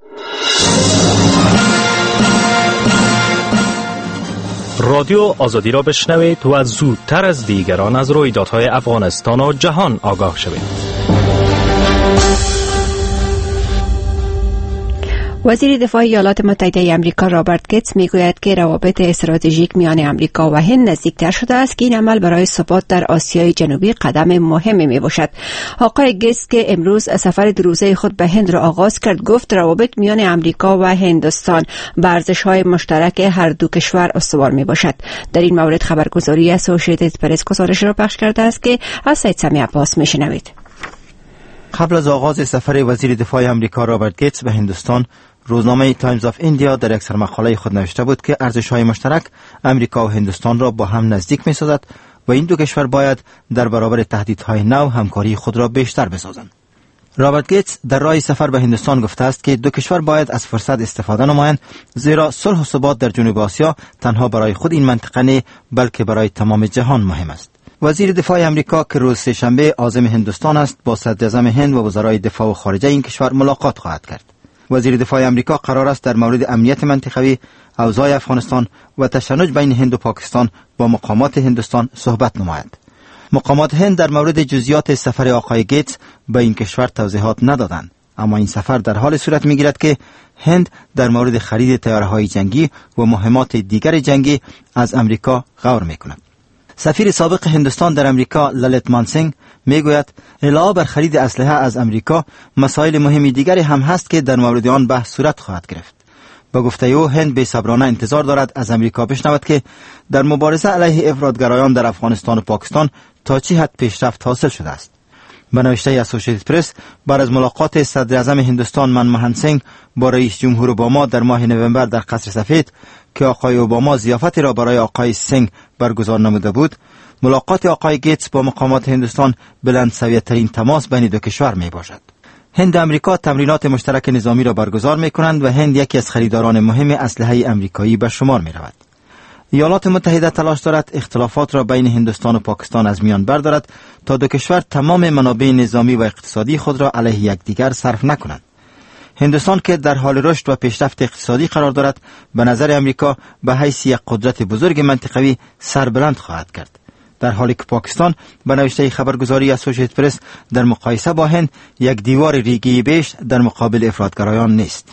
رادیو آزادی را بشنوید و زودتر از دیگران از رویدادهای افغانستان و جهان آگاه شوید. وزیر دفاع ایالات متحده آمریکا رابرت گیتس میگوید که روابط استراتژیک میان آمریکا و هند نزدیکتر شده است که این عمل برای ثبات در آسیای جنوبی قدم مهمی میباشد. آقای گیتس که امروز سفر دو روزه خود به هند را آغاز کرد گفت روابط میان آمریکا و هندوستان به ارزش‌های مشترک هر دو کشور استوار میباشد. در این مورد خبرگزاری اسوسییتد پرس گزارش را پخش کرده است که از سید سمی عباس میشنوید. قبل از آغاز سفر وزیر دفاع آمریکا رابرت گیتس به هندوستان، روزنامه تایمز آف ایندیا در یک سرمقاله خود نوشته بود که ارزش‌های مشترک امریکا و هندوستان را با هم نزدیک می‌سازد و این دو کشور باید در برابر تهدیدهای نو همکاری خود را بیشتر بسازند. رابرت گیتس در راه سفر به هندوستان گفته است که دو کشور باید از فرصت استفاده نمایند، زیرا صلح و ثبات در جنوب آسیا تنها برای خود این منطقه نه بلکه برای تمام جهان مهم است. وزیر دفاع آمریکا که روز سه‌شنبه عازم هندوستان است با صدر اعظم هند و وزرای دفاع و خارجه این کشور ملاقات خواهد کرد. وزیر دفاع آمریکا قرار است در مورد امنیت منطقوی، اوضاع افغانستان و تشنج بین هند و پاکستان با مقامات هندوستان صحبت نماید. مقامات هند در مورد جزئیات سفر آقای گیتس به این کشور توضیحات ندادند، اما این سفر در حال صورت می‌گیرد که هند در مورد خرید طیاره‌های جنگی و مهمات دیگر جنگی از آمریکا غور می‌کند. سفیر سابق هندوستان در آمریکا للیت مانسینگ میگوید علاوه بر خرید اسلحه از آمریکا مسائل مهمی دیگری هم هست که در مورد آن بحث صورت خواهد گرفت. با گفته او هند بی‌صبرانه انتظار دارد از آمریکا بشنود که در مبارزه علیه افراطگرایان در افغانستان و پاکستان تا چه حد پیشرفت حاصل شده است. به نوشته اسوسییتد پرس، بعد از ملاقات صدر اعظم هندوستان منموهن سینگ با رئیس جمهور اوباما در ماه نوامبر در قصر سفید که آقای اوباما ضیافتی را برای آقای سینگ برگزار نموده بود، ملاقات آقای گیتس با مقامات هندوستان بلندسویترین تماس بین دو کشور می باشد. هند و امریکا تمرینات مشترک نظامی را برگزار می کنند و هند یکی از خریداران مهم اسلحه امریکایی به شمار می رود. ایالات متحده تلاش دارد اختلافات را بین هندوستان و پاکستان از میان بردارد تا دو کشور تمام منابع نظامی و اقتصادی خود را علیه یکدیگر صرف نکنند. هندوستان که در حال رشد و پیشرفت اقتصادی قرار دارد، به نظر امریکا به حیث یک قدرت بزرگ منطقوی سربلند خواهد کرد، در حالی که پاکستان به نوشته خبرگزاری اسوسییتد پرس در مقایسه با هند یک دیوار ریگی بیش در مقابل افراطگرایان نیست.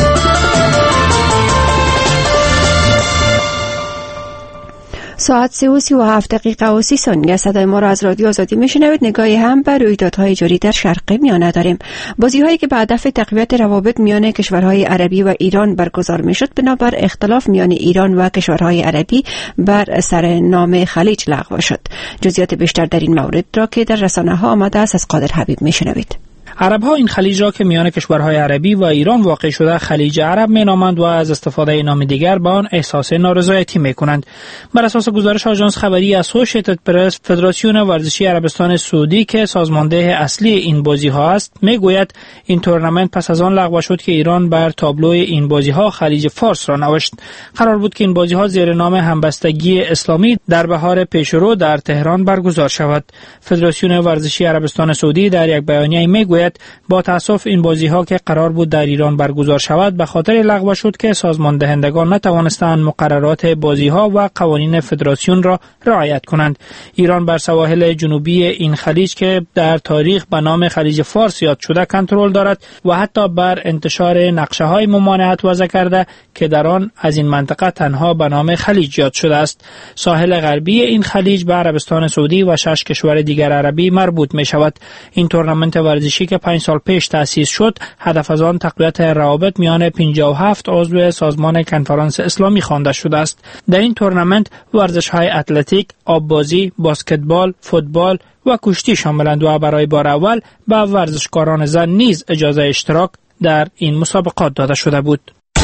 ساعت 3:37 صدای ما را از رادیو آزادی میشنوید. نگاهی هم بر رویدادهای جاری در شرق میانه داریم. بازی‌هایی که به هدف تقویت روابط میان کشورهای عربی و ایران برگزار میشد بنابر اختلاف میان ایران و کشورهای عربی بر سر نام خلیج لغو شد. جزئیات بیشتر در این مورد را که در رسانه‌ها آمده است از قادر حبیب میشنوید. عرب‌ها این خلیج را که میان کشورهای عربی و ایران واقع شده خلیج عرب مینامند و از استفاده نام دیگر به آن احساس نارضایتی میکنند. بر اساس گزارش آژانس خبری اسوسییتد پرس، فدراسیون ورزشی عربستان سعودی که سازمانده اصلی این بازی‌ها است، میگوید این تورنمنت پس از آن لغو شد که ایران بر تابلوی این بازی‌ها خلیج فارس را نوشت. قرار بود که این بازی‌ها زیر نام همبستگی اسلامی در بهار پیشرو در تهران برگزار شود. فدراسیون ورزشی عربستان سعودی در یک بیانیه میگوید با تأسف این بازی‌ها که قرار بود در ایران برگزار شود به خاطر لغو شد که سازمان دهندگان نتوانستند مقررات بازی‌ها و قوانین فدراسیون را رعایت کنند. ایران بر سواحل جنوبی این خلیج که در تاریخ به نام خلیج فارس یاد شده کنترل دارد و حتی بر انتشار نقشه‌های ممانعت وضع کرده که در آن از این منطقه تنها به نام خلیج یاد شده است. ساحل غربی این خلیج به عربستان سعودی و 6 کشور دیگر عربی مربوط می شود. این تورنمنت ورزشی که 5 سال پیش تأسیس شد، هدف از آن تقویت روابط میان 57 عضو سازمان کنفرانس اسلامی خوانده شده است. در این تورنمنت ورزش‌های اتلتیک، آببازی، بسکتبال، فوتبال و کشتی شاملند و برای بار اول به ورزشکاران زن نیز اجازه اشتراک در این مسابقات داده شده بود.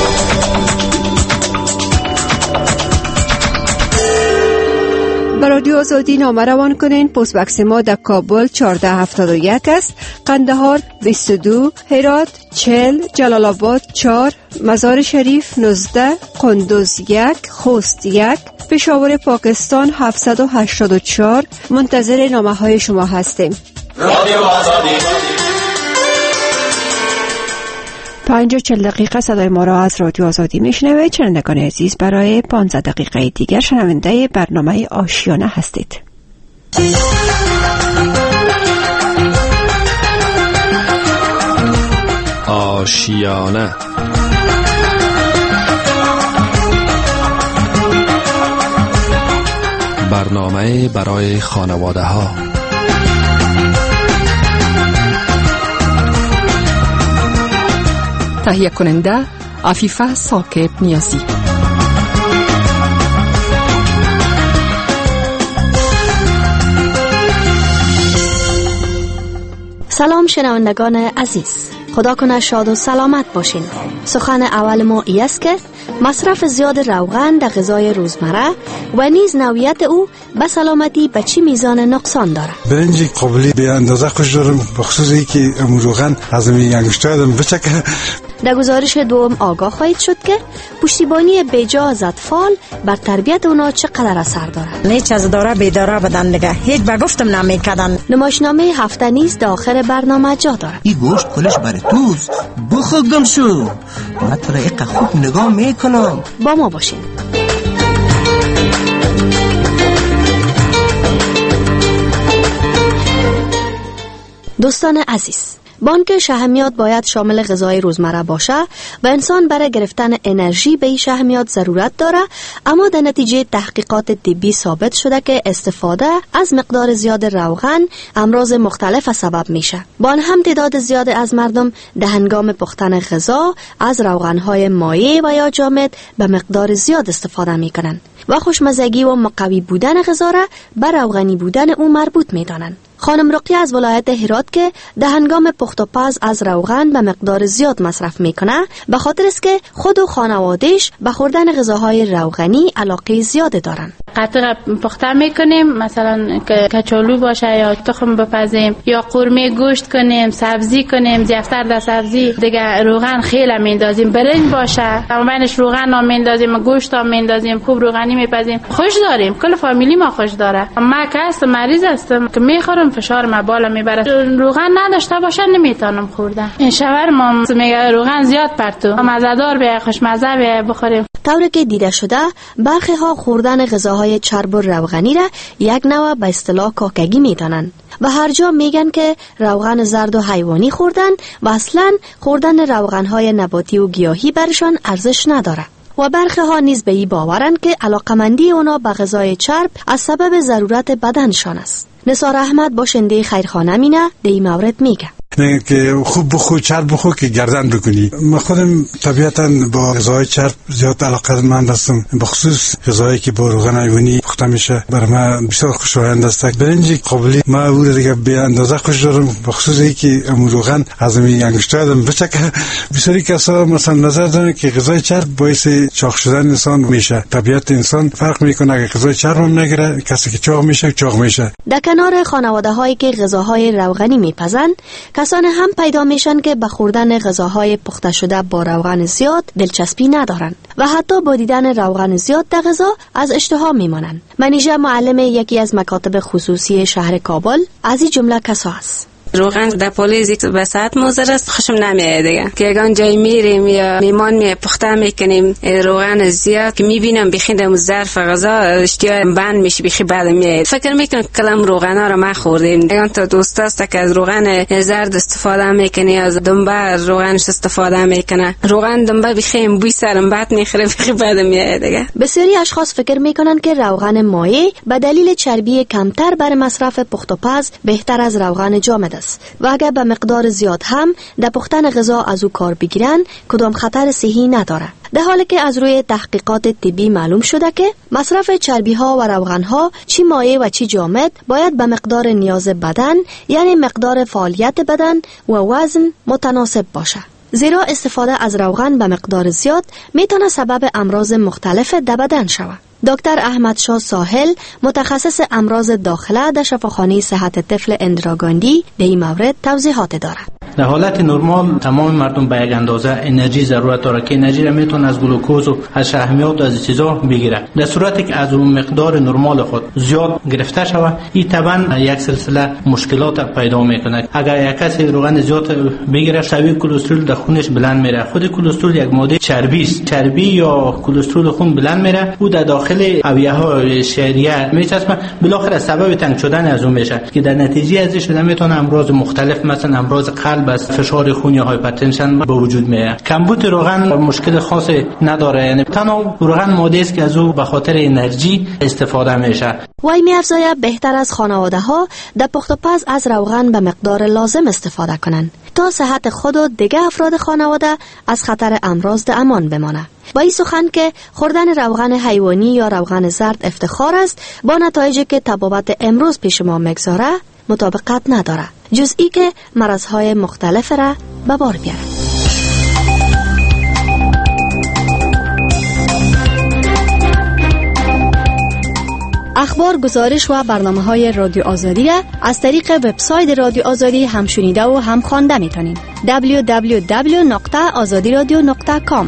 به رادیو آزادی نامه روان کنین. پست بکس ما در کابل 1471 است، قندهار 22، هرات 40، جلال آباد 4، مزار شریف 19، قندوز 1، خوست 1، پشاور پاکستان 784. منتظر نامه های شما هستیم. رادیو آزادی 5:40 دقیقه صدای ما را از رادیو آزادی میشنوید. شنوندگان عزیز، برای 15 دقیقه دیگر شنونده برنامه آشیانه هستید. آشیانه برنامه برای خانواده ها. تهیه کننده عفیفه ثاقب نیازی. سلام شنوندگان عزیز، خدا کنه شاد و سلامت باشین. سخن اول ما ای است که مصرف زیاد روغن در غذای روزمره و نیز نوعیت او به سلامتی به چه میزان نقصان داره. برنج قابلی به اندازه خوش دارم، بخصوص اینکه روغن از می انگشتر دارم بچکه. در گزارش دوم آگاه خواهید شد که پشتیبانی بیجا از اطفال بر تربیت اونا چقدر اثر داره. نیچ از داره بیداره بدن دیگه، هیچ بگفتم نمیکردن. نمایشنامه هفته نیز در آخر برنامه جا داره. این گوشت کلش برای توست، بخوگم شو، من تو را یک خوب نگاه میکنم. با ما باشین. دوستان عزیز، بانک شحمیات باید شامل غذای روزمره باشه و انسان برای گرفتن انرژی به این شحمیات ضرورت داره، اما در نتیجه تحقیقات طبی ثابت شده که استفاده از مقدار زیاد روغن امراض مختلف سبب میشه. با آن هم تعداد زیاد از مردم در هنگام پختن غذا از روغنهای مایع و یا جامد به مقدار زیاد استفاده میکنن و خوشمزگی و مقوی بودن غذا را به روغنی بودن او مربوط میدانند. خانم رقیه از ولایت هرات که در هنگام پخت و پز از روغن به مقدار زیاد مصرف میکنه، به خاطر است که خود و خانواده‌اش به خوردن غذاهای روغنی علاقه زیاد دارن. قطع پخته میکنیم، مثلا کچالو باشه یا تخم بپزیم یا قورمه گوشت کنیم، سبزی کنیم، زیفتر در سبزی دیگه روغن خیلی میندازیم. برنج باشه بینش روغن هم میندازیم، گوشت هم میندازیم، خوب روغنی میپزیم. خوش داریم، کل فامیلی ما خوش داره. من که هستم مریض هستم که میخورم، فشار ما بالا میبره. روغن نداشته باشه نمیتونم خوردن. این شاورما میگه روغن زیاد پرتو، مزه‌دار به خوشمزه به بخوریم. طوری که دیده شده برخی ها خوردن غذاهای چرب و روغنی را یک نوع به اصطلاح کاکگی میدانند و هر جا میگن که روغن زرد و حیوانی خوردن و اصلا خوردن روغنهای نباتی و گیاهی برشان ارزش نداره. و برخی ها نیز به این باورند که علاقمندی اونا به غذای چرب از سبب ضرورت بدنشان است. نثار احمد باشنده خیرخانه مینه در این مورد میگه نه که خوب بخو، چرب بخو که گردن بکنی. من خودم طبیعتاً با غذای چرب زیاد علاقه‌مند هستم، بخصوص غذایی که با روغن حیوانی پخته میشه. برای من بسیار خوشایند است. برنج قابلی ما او دیگه به اندازه خوش دارم، بخصوص اینکه روغن از می انگشتر دارم بچکه. بسیاری کسا مثلا نظر دارن که غذای چرب باعث چاق شدن انسان میشه. طبیعت انسان فرق میکنه، اگه غذای چرب هم نگیره کسی که چاق میشه چاق میشه. در کنار خانواده هایی که غذاهای روغنی میپزن، کسان هم پیدا میشن که به خوردن غذاهای پخته شده با روغن زیاد دلچسپی ندارند و حتی با دیدن روغن زیاد در غذا از اشتها میمانند. منیژه معلم یکی از مکاتب خصوصی شهر کابل از این جمله کسا است. روغن در پالیز به ساعت موزر است، خوشم نمیاد دیگه که اگه جای میریم یا میمان می پخته میکنیم روغن زیاد که میبینم بخیدم ظرف غذا اشتیا بند میشه بخی بعد میاد. فکر میکنم کلم روغنا رو ما خوردیم. اگه تا دوست است که از روغن زرد استفاده میکنی، از دنبه روغنش استفاده میکنه، روغن دنبه بخیم بوی سرم بعد میخوره بخی بعد میاد دیگه. بسیاری اشخاص فکر میکنن که روغن مایع به دلیل چربی کمتر بر مصرف پخت و پز بهتر از روغن جامد است. است و اگر به مقدار زیاد هم در پختن غذا از او کار بگیرن کدام خطر صحی نداره. در حالی که از روی تحقیقات طبی معلوم شده که مصرف چربی ها و روغن ها چی مایع و چی جامد باید به مقدار نیاز بدن یعنی مقدار فعالیت بدن و وزن متناسب باشه. زیرا استفاده از روغن به مقدار زیاد میتونه سبب امراض مختلف در بدن شود. دکتر احمد شاه ساحل متخصص امراض داخله در شفاخانه صحت طفل اندراگاندی در این مورد توضیحات دارد. در حالت نرمال تمام مردم به یک اندازه انرژی ضرورت داره که انرژی را میتونه از گلوکوز و از شحمیات و از چیزا بگیره. در صورتی که از اون مقدار نرمال خود زیاد گرفته شود این طبعا یک سلسله مشکلات پیدا میکنه. اگر یک کسی روغن زیاد بگیره سوی کلسترول در خونش بلند میره. خود کلسترول یک ماده چربی است. چربی یا کلسترول خون بلند میره او در داخل اوعیه ها شریعه میچسبه بالاخره سبب تنگ شدن از اون میشه که در نتیجه ازش شده میتونه امراض مختلف مثلا امراض قلب است، فشار خون یا هایپرتنشن به وجود میاد. کمبود روغن مشکل خاصی نداره، یعنی تنها روغن ماده است که از او به خاطر انرژی استفاده میشه. وای می‌افزاید بهتر از خانواده ها در پخت و پز از روغن به مقدار لازم استفاده کنند تا صحت خود و دیگر افراد خانواده از خطر امراض در امان بمانه. با این سخن که خوردن روغن حیوانی یا روغن زرد افتخار است با نتایجی که طبابت امروز پیش ما میگذاره مطابقت نداره، جز ای که مرضهای مختلف را به بار بیاره. اخبار، گزارش و برنامه‌های رادیو آزادی را از طریق وبسایت رادیو آزادی هم شنیده و هم خوانده می‌تونید. www.azadiradio.com.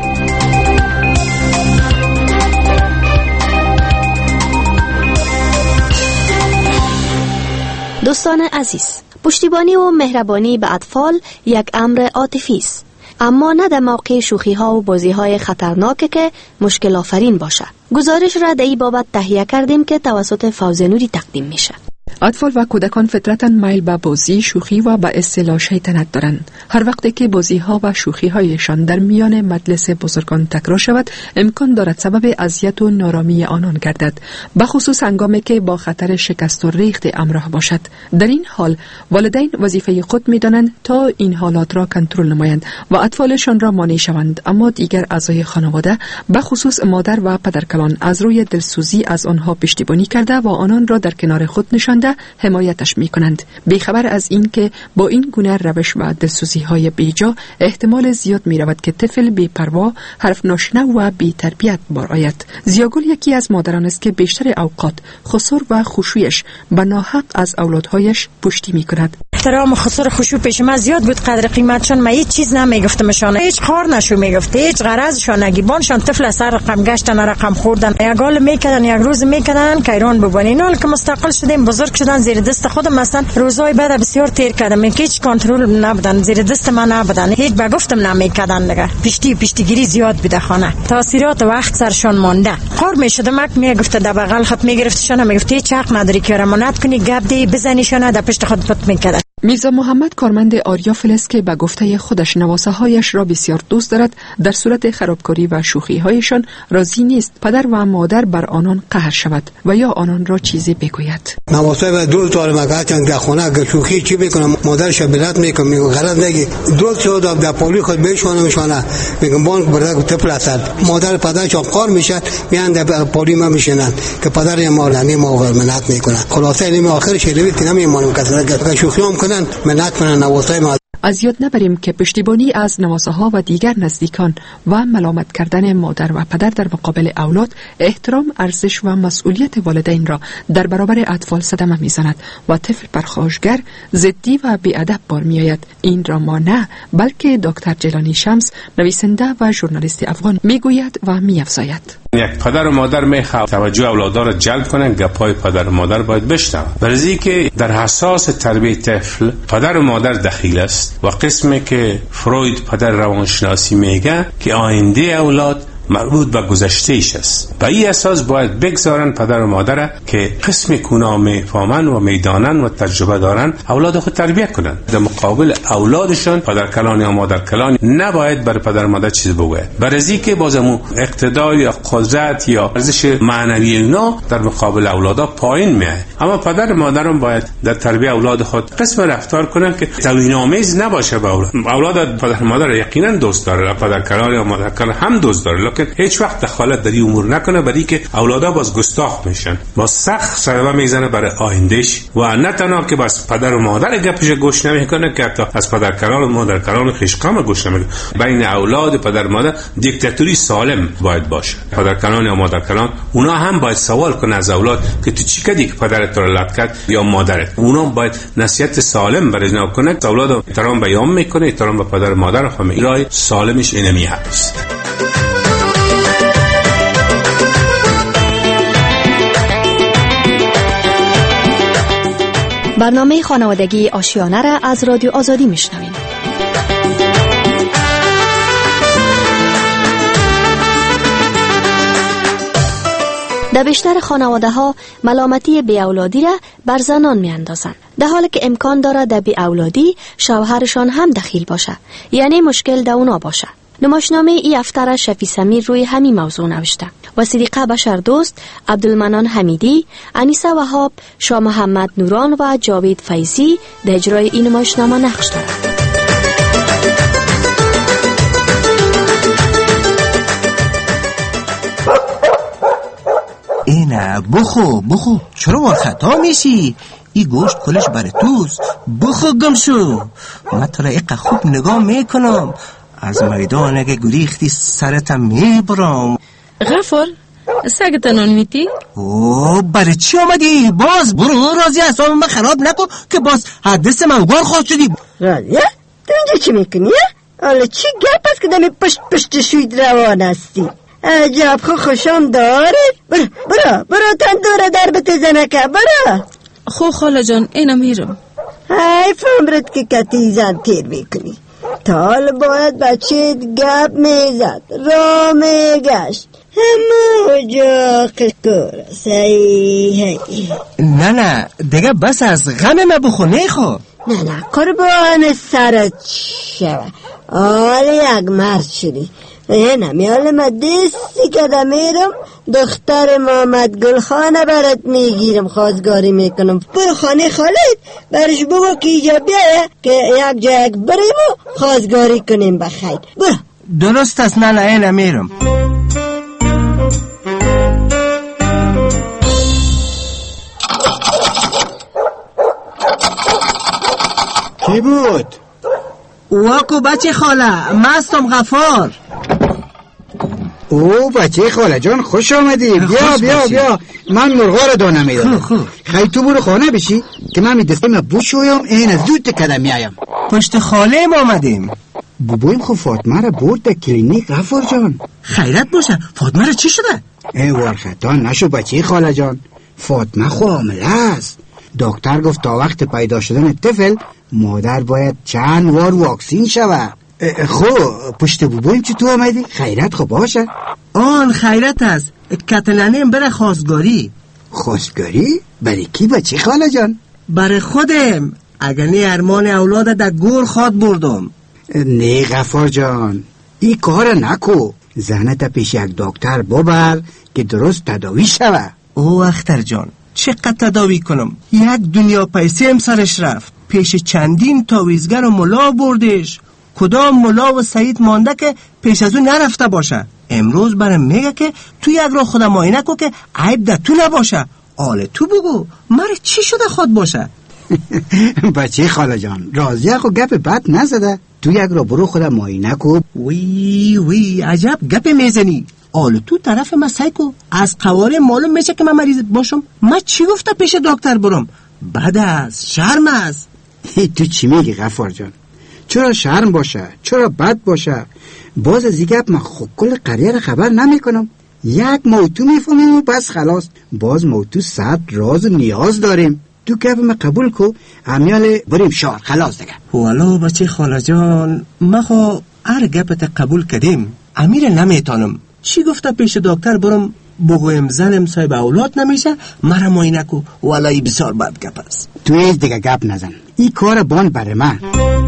دوستان عزیز، پشتیبانی و مهربانی به اطفال یک امر عاطفی است، اما نه در موقع شوخی ها و بازی های خطرناک که مشکل آفرین باشه. گزارش را در این بابت تهیه کردیم که توسط فوزه نوری تقدیم میشه. اطفال و کودکان فطرتاً میل به بازی، شوخی و به اصطلاح شیطنت دارند. هر وقتی که بازی ها و شوخی هایشان در میان مجلس بزرگان تکرار شود، امکان دارد سبب اذیت و نارامی آنان گردد، به خصوص هنگامی که با خطر شکست و ریخت همراه باشد. در این حال والدین وظیفه خود می‌دانند تا این حالات را کنترل نمایند و اطفالشان را مانع شوند، اما دیگر اعضای خانواده به خصوص مادر و پدرکلان از روی دلسوزی از آنها پشتیبانی کرده و آنان را در کنار خود نشانده حمایتش می‌کنند، بی‌خبر از این که با این گونه روش و دلسوزی‌های بیجا احتمال زیاد می‌رود که طفل بی‌پروا، حرف ناشنو و بی‌تربیت بار آید. زیاگل یکی از مادران است که بیشتر اوقات خسور و خشوعش به ناحق از اولادهایش پشتی می‌کند. احترام و خسور خشوع پیش من زیاد بود، قدر قیمتشون من هیچ چیز نمیگفتمشان، هیچ کار نشو میگفت، هیچ غرضشون نگیبانشان طفل سر رقم گشتن، رقم خوردن، یک گال میکردن، یک روز میکردن که ایران ببینین. حال که مستقل شدیم، بزرگ شدن، زیر دست خودم مثلا روزای بعد بسیار تیر کردم، من که هیچ کنترل نبودن، زیر دست من نبودن، هیچ بگفتم نمیکردن دیگه. پشتیگیری زیاد بوده خانه، تاثیرات وقت سرشون مونده. خور میشد مک میگفت در بغل خط میگرفتشون، میگفت هیچ حق نداری که رمانت کنی، گپ دی بزنیشون، در پشت خود پت میکردن. میرزا محمد کارمند آریافل است که به گفته خودش نواسه هایش را بسیار دوست دارد، در صورت خرابکاری و شوخی هایشان راضی نیست پدر و مادر بر آنان قهر شود و یا آنان را چیزی بگوید. نواسه و دول طور مگاتن در خونه شوخی چی میکنم، مادرش بلد میکنم، میگم غلط نگی، دول شد در پولی خود بشونه، میگم بان برای طفل است، مادر پدرش قار میشه، میان در پولی ما میشنن که پدر ما را منعت میکنه. خلاصه این آخرش روید که نمیمونم کسی شوخی هم کنن منعت کنن نواسه ما. از یاد نبریم که پشتیبانی از نواسه ها و دیگر نزدیکان و ملامت کردن مادر و پدر در مقابل اولاد احترام، ارزش و مسئولیت والدین را در برابر اطفال صدمه میزند و طفل پرخاشگر، ضدی و بی‌ادب بار میآید. این را ما نه، بلکه دکتر جیلانی شمس، نویسنده و ژورنالیست افغان میگوید و میافزاید. یک پدر و مادر میخواد توجه اولادها را جلب کنن، گپای پدر و مادر باید بشنوند. برای که در حساس تربیت طفل پدر و مادر دخیل است و قسمی که فروید پدر روانشناسی میگه که آینده اولاد مربوط به گذشتهش است. به این اساس باید بگذارن پدر و مادر که قسم کونا میفهمن و میدانن و تجربه دارن اولاد خود تربیت کنن. در مقابل اولادشان پدر کلان یا مادر کلان نباید بر پدر و مادر چیز بگوید، برای که بازمون اقتدار یا قدرت یا ارزش معنوی اینا در مقابل اولادا پایین میاد. اما پدر و مادرم باید در تربیت اولاد خود قسم رفتار کنن که توهین‌آمیز نباشه به اولاد. اولاد پدر و مادر یقینا دوست داره، پدر کلان یا مادر کلان هم دوست داره، لکن هیچ وقت دخالت در این امور نکنه، برای که اولادا باز گستاخ میشن، باز سخت ضربه میزنه برای آیندهش و نه تنها که بس پدر و مادر گپش گوش نمیکنه که حتی از پدر کلان و مادر کلان خشقام گوش نمیکنه. بین اولاد پدر و مادر دیکتاتوری سالم باید باشه. پدر کلان یا مادر کلان اونا هم باید سوال کنه از اولاد که تو چی کردی که پدرت تو رو لط کرد یا مادرت. اونا باید نصیحت سالم برای اینا کنه. اولاد احترام بیان میکنه، احترام به پدر و مادر و فهمه راه سالمش اینمی هست. برنامه خانوادگی آشیانه را از رادیو آزادی میشنوین. در بیشتر خانواده ها ملامتی بی اولادی را بر زنان می اندازند، در حالی که امکان داره در بی اولادی شوهرشان هم دخیل باشه، یعنی مشکل در اونا باشه. نمایشنامه ای هفته را شفیع سمیر روی همین موضوع نوشته و صدیقه بشردوست، عبدالمنان حمیدی، انیسه وهاب، شاه محمد نوران و جاوید فیضی در اجرای این نمایشنامه نقش دارند. اینه بخو چرا وار خطا میشی؟ ای گوشت کلش برای توست، بخو گم شو. من تو را ایقا خوب نگاه میکنم، از میدان اگه گریختی سرتم میبرم. غفار سگت نان میتی؟ اوه برای چی آمدی؟ باز برو راضی اصلا من خراب نکن که باز حدث من گوار خواهد شدی. راضیه؟ تو اینجا چی میکنی؟ حالا چی گپ است که دمی پشت شوید روان هستی؟ عجب خوشم داره. برو تن دوره در بتزنه که برو. خو خاله جان اینم میرم. ای فهمرت که کتی زن تیر میکنی. تال باید بچه گپ میزد، را میگشت، همه جا قشکور صحیح. نه دیگه بس از غم ما بخو نیخو. نه قربان سرت شوه، آلی یک مرد شدی. نمیال ما دستی که دا میرم دختر محمد گلخانه برات میگیرم، خواستگاری میکنم. برو خانه خالد برش بگو که اینجا بیایه که یک جا بریم و خواستگاری کنیم بخیر. برو. درست است. نه نمیرم. کی بود؟ واکو بچه خاله، مستم غفار. او بچه خاله جان خوش آمدی. بیا من مرغا رو دانه میدادم. خیلی تو برو خانه بشی که من میدستم بوشویم این از زود کدم میایم. پشت خاله ما آمدیم. بابایم خو فاطمه رو برد در کلینیک غفار جان. خیرت باشه. فاطمه رو چی شده؟ ای ورخطا نشو بچه خاله جان، فاطمه خو حامله است. دکتر گفت تا وقت پیدا شدن طفل مادر باید چند وار واکسین شود. خو پشت بابایم چی تو آمدی؟ خیرت خو باشه. آن خیرت است. کتلنیم بره خواستگاری. خواستگاری؟ برای کی بچه خاله جان؟ برای خودم. اگر نه ارمان اولاد در گور خواد بردم. نه غفار جان این کار نکو. زنت پیش یک دکتر ببر که درست تداوی شوه. او اختر جان چقدر تداوی کنم؟ یک دنیا پیسه هم سرش رفت. پیش چندین تاویزگر و ملا بردش. کدام ملا و سعید مانده که پیش از اون نرفته باشه. امروز برام میگه که تو یک را خودم معاینه کو که عیب در تو نباشه. آله تو بگو مره چی شده خود باشه؟ بچه خاله جان راضیه خو گپ بد نزده. تو یک را برو خودم معاینه کو. وی عجب گپ میزنی. آله تو طرف ما سعی کو. از قواره معلوم میشه که من مریض باشم. من چی گفته پیش دکتر برم؟ بد است، شرم است. تو چی میگی غفار جان؟ چرا شرم باشه؟ چرا بد باشه؟ باز از این گپ من خود کل قریه را خبر نمی کنم. یک موتو میفهمیم و بس خلاص. باز موتو 100 راز و نیاز داریم. تو گپ من قبول کو امیال بریم شهر خلاص دیگه. والا بچه خاله جان ما خو هر گپت قبول کردیم. امیر نمیتانم چی گفته پیش دکتر برم بگویم زنم صاحب اولاد نمیشه، مرا معاینه کو. والله بسیار بد گپ است. تو هیچ دیگه گپ نزن، این کار بان بر من.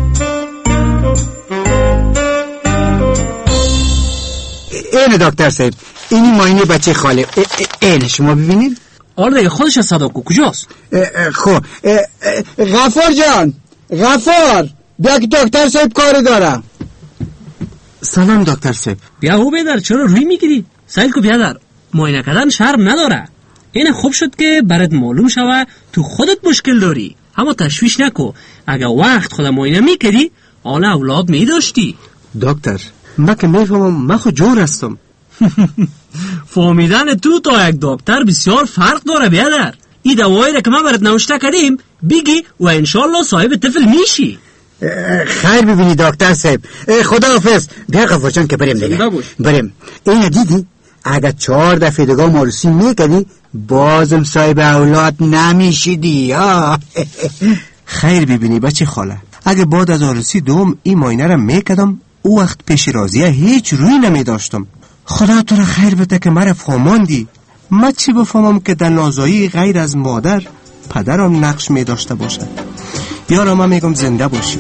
اینه دکتر صاحب، اینی معاینه بچه خاله. اینه شما ببینید. آره دیگه خودش صدا کو. کجاست؟ خب غفار جان، غفار بیا که دکتر صاحب کاری داره. سلام دکتر صاحب. بیا او بیادر، چرا روی میگیری؟ سایل کو بیادر، معاینه کردن شرم نداره. این خوب شد که برات معلوم شوه تو خودت مشکل داری. اما تشویش نکو، اگه وقت خود معاینه میکردی حالا اولاد میداشتی. دکتر من که میفهمم، من خود جور هستم. فهمیدن تو تا یک دکتر بسیار فرق داره بیادر. این دوایی را که ما برات نوشته کردیم بگی و انشالله صاحب طفل میشی. خیر ببینی دکتر صاحب. خدا حافظ. بیا غفار جان که بریم دیگه. بریم. این دیدی اگه 4 دفعه دیگه مارسی میکنی بازم صاحب اولاد نمیشیدی. خیر ببینی بچه خاله، اگه بعد از عروسی دوم این معاینه را میکردم، او وقت پیش راضیه هیچ روی نمیداشتم. خدا تو را خیر بده که مرا فهماندی. من چی بفهمم که در نازایی غیر از مادر پدرم نقش میداشته باشد. یارا من میگم زنده باشی.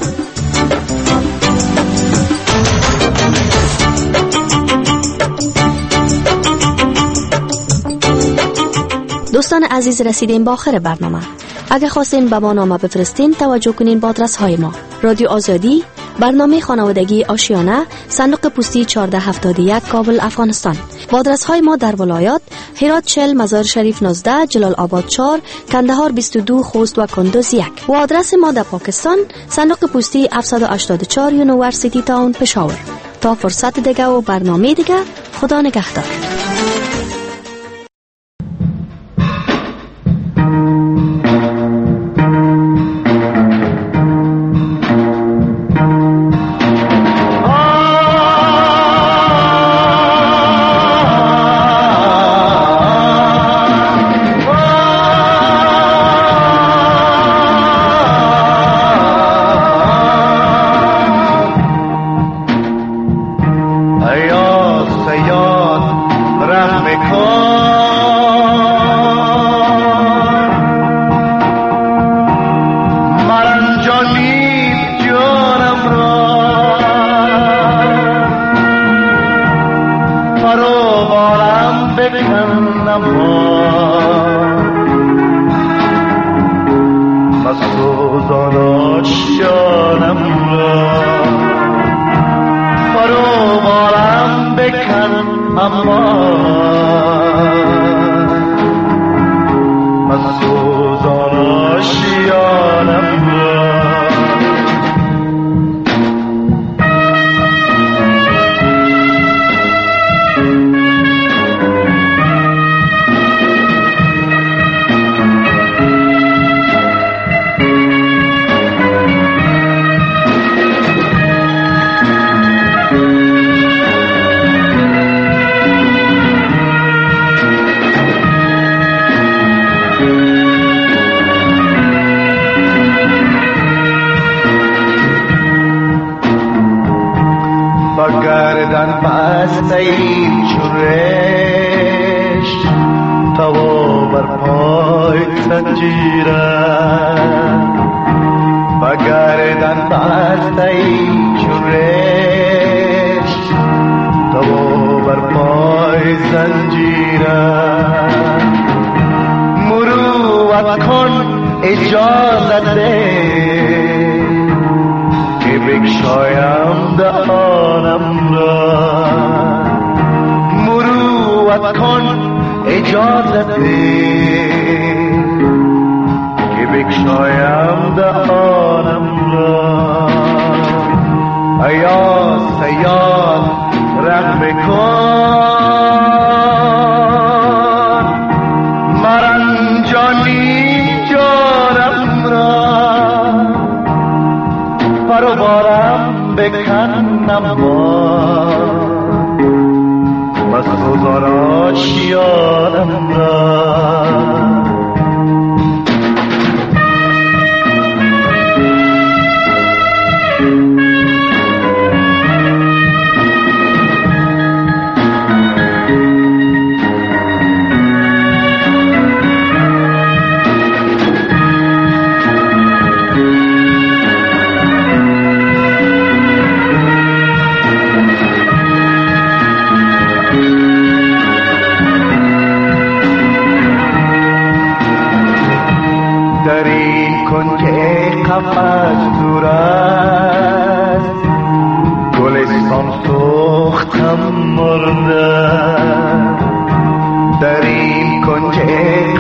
دوستان عزیز، رسیدیم با آخر برنامه. اگر خواستین به ما نامه بفرستین توجه کنین با آدرس های ما: رادیو آزادی، برنامه خانوادگی آشیانه، صندوق پستی 1471 کابل، افغانستان. با آدرس های ما در ولایات: هرات 40، مزار شریف 19، جلال آباد 4، کندهار 22، خوست و کندوز 1. و آدرس ما در پاکستان: صندوق پستی 784 یونیورسیتی تاون، پشاور. تا فرصت دیگه و برنامه دیگه، خدا نگهدار.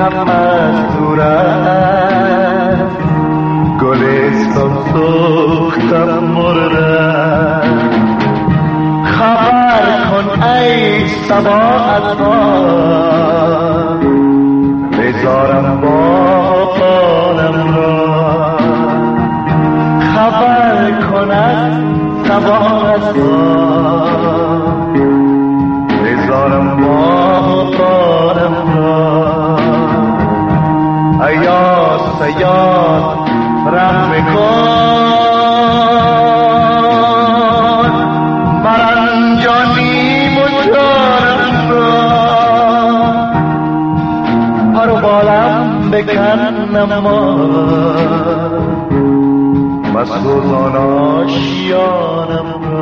غم از دور است، گلستان سوختم مردم. خبر کن ای صبا از ما، بذارم باغانم را. خبر کن از صبا از ما، بذارم باغانم را. ایاز سیاد رحم کن، مرنجانی مجارم را. پر و بالم بکنم ما، مسئولان آشیانم را.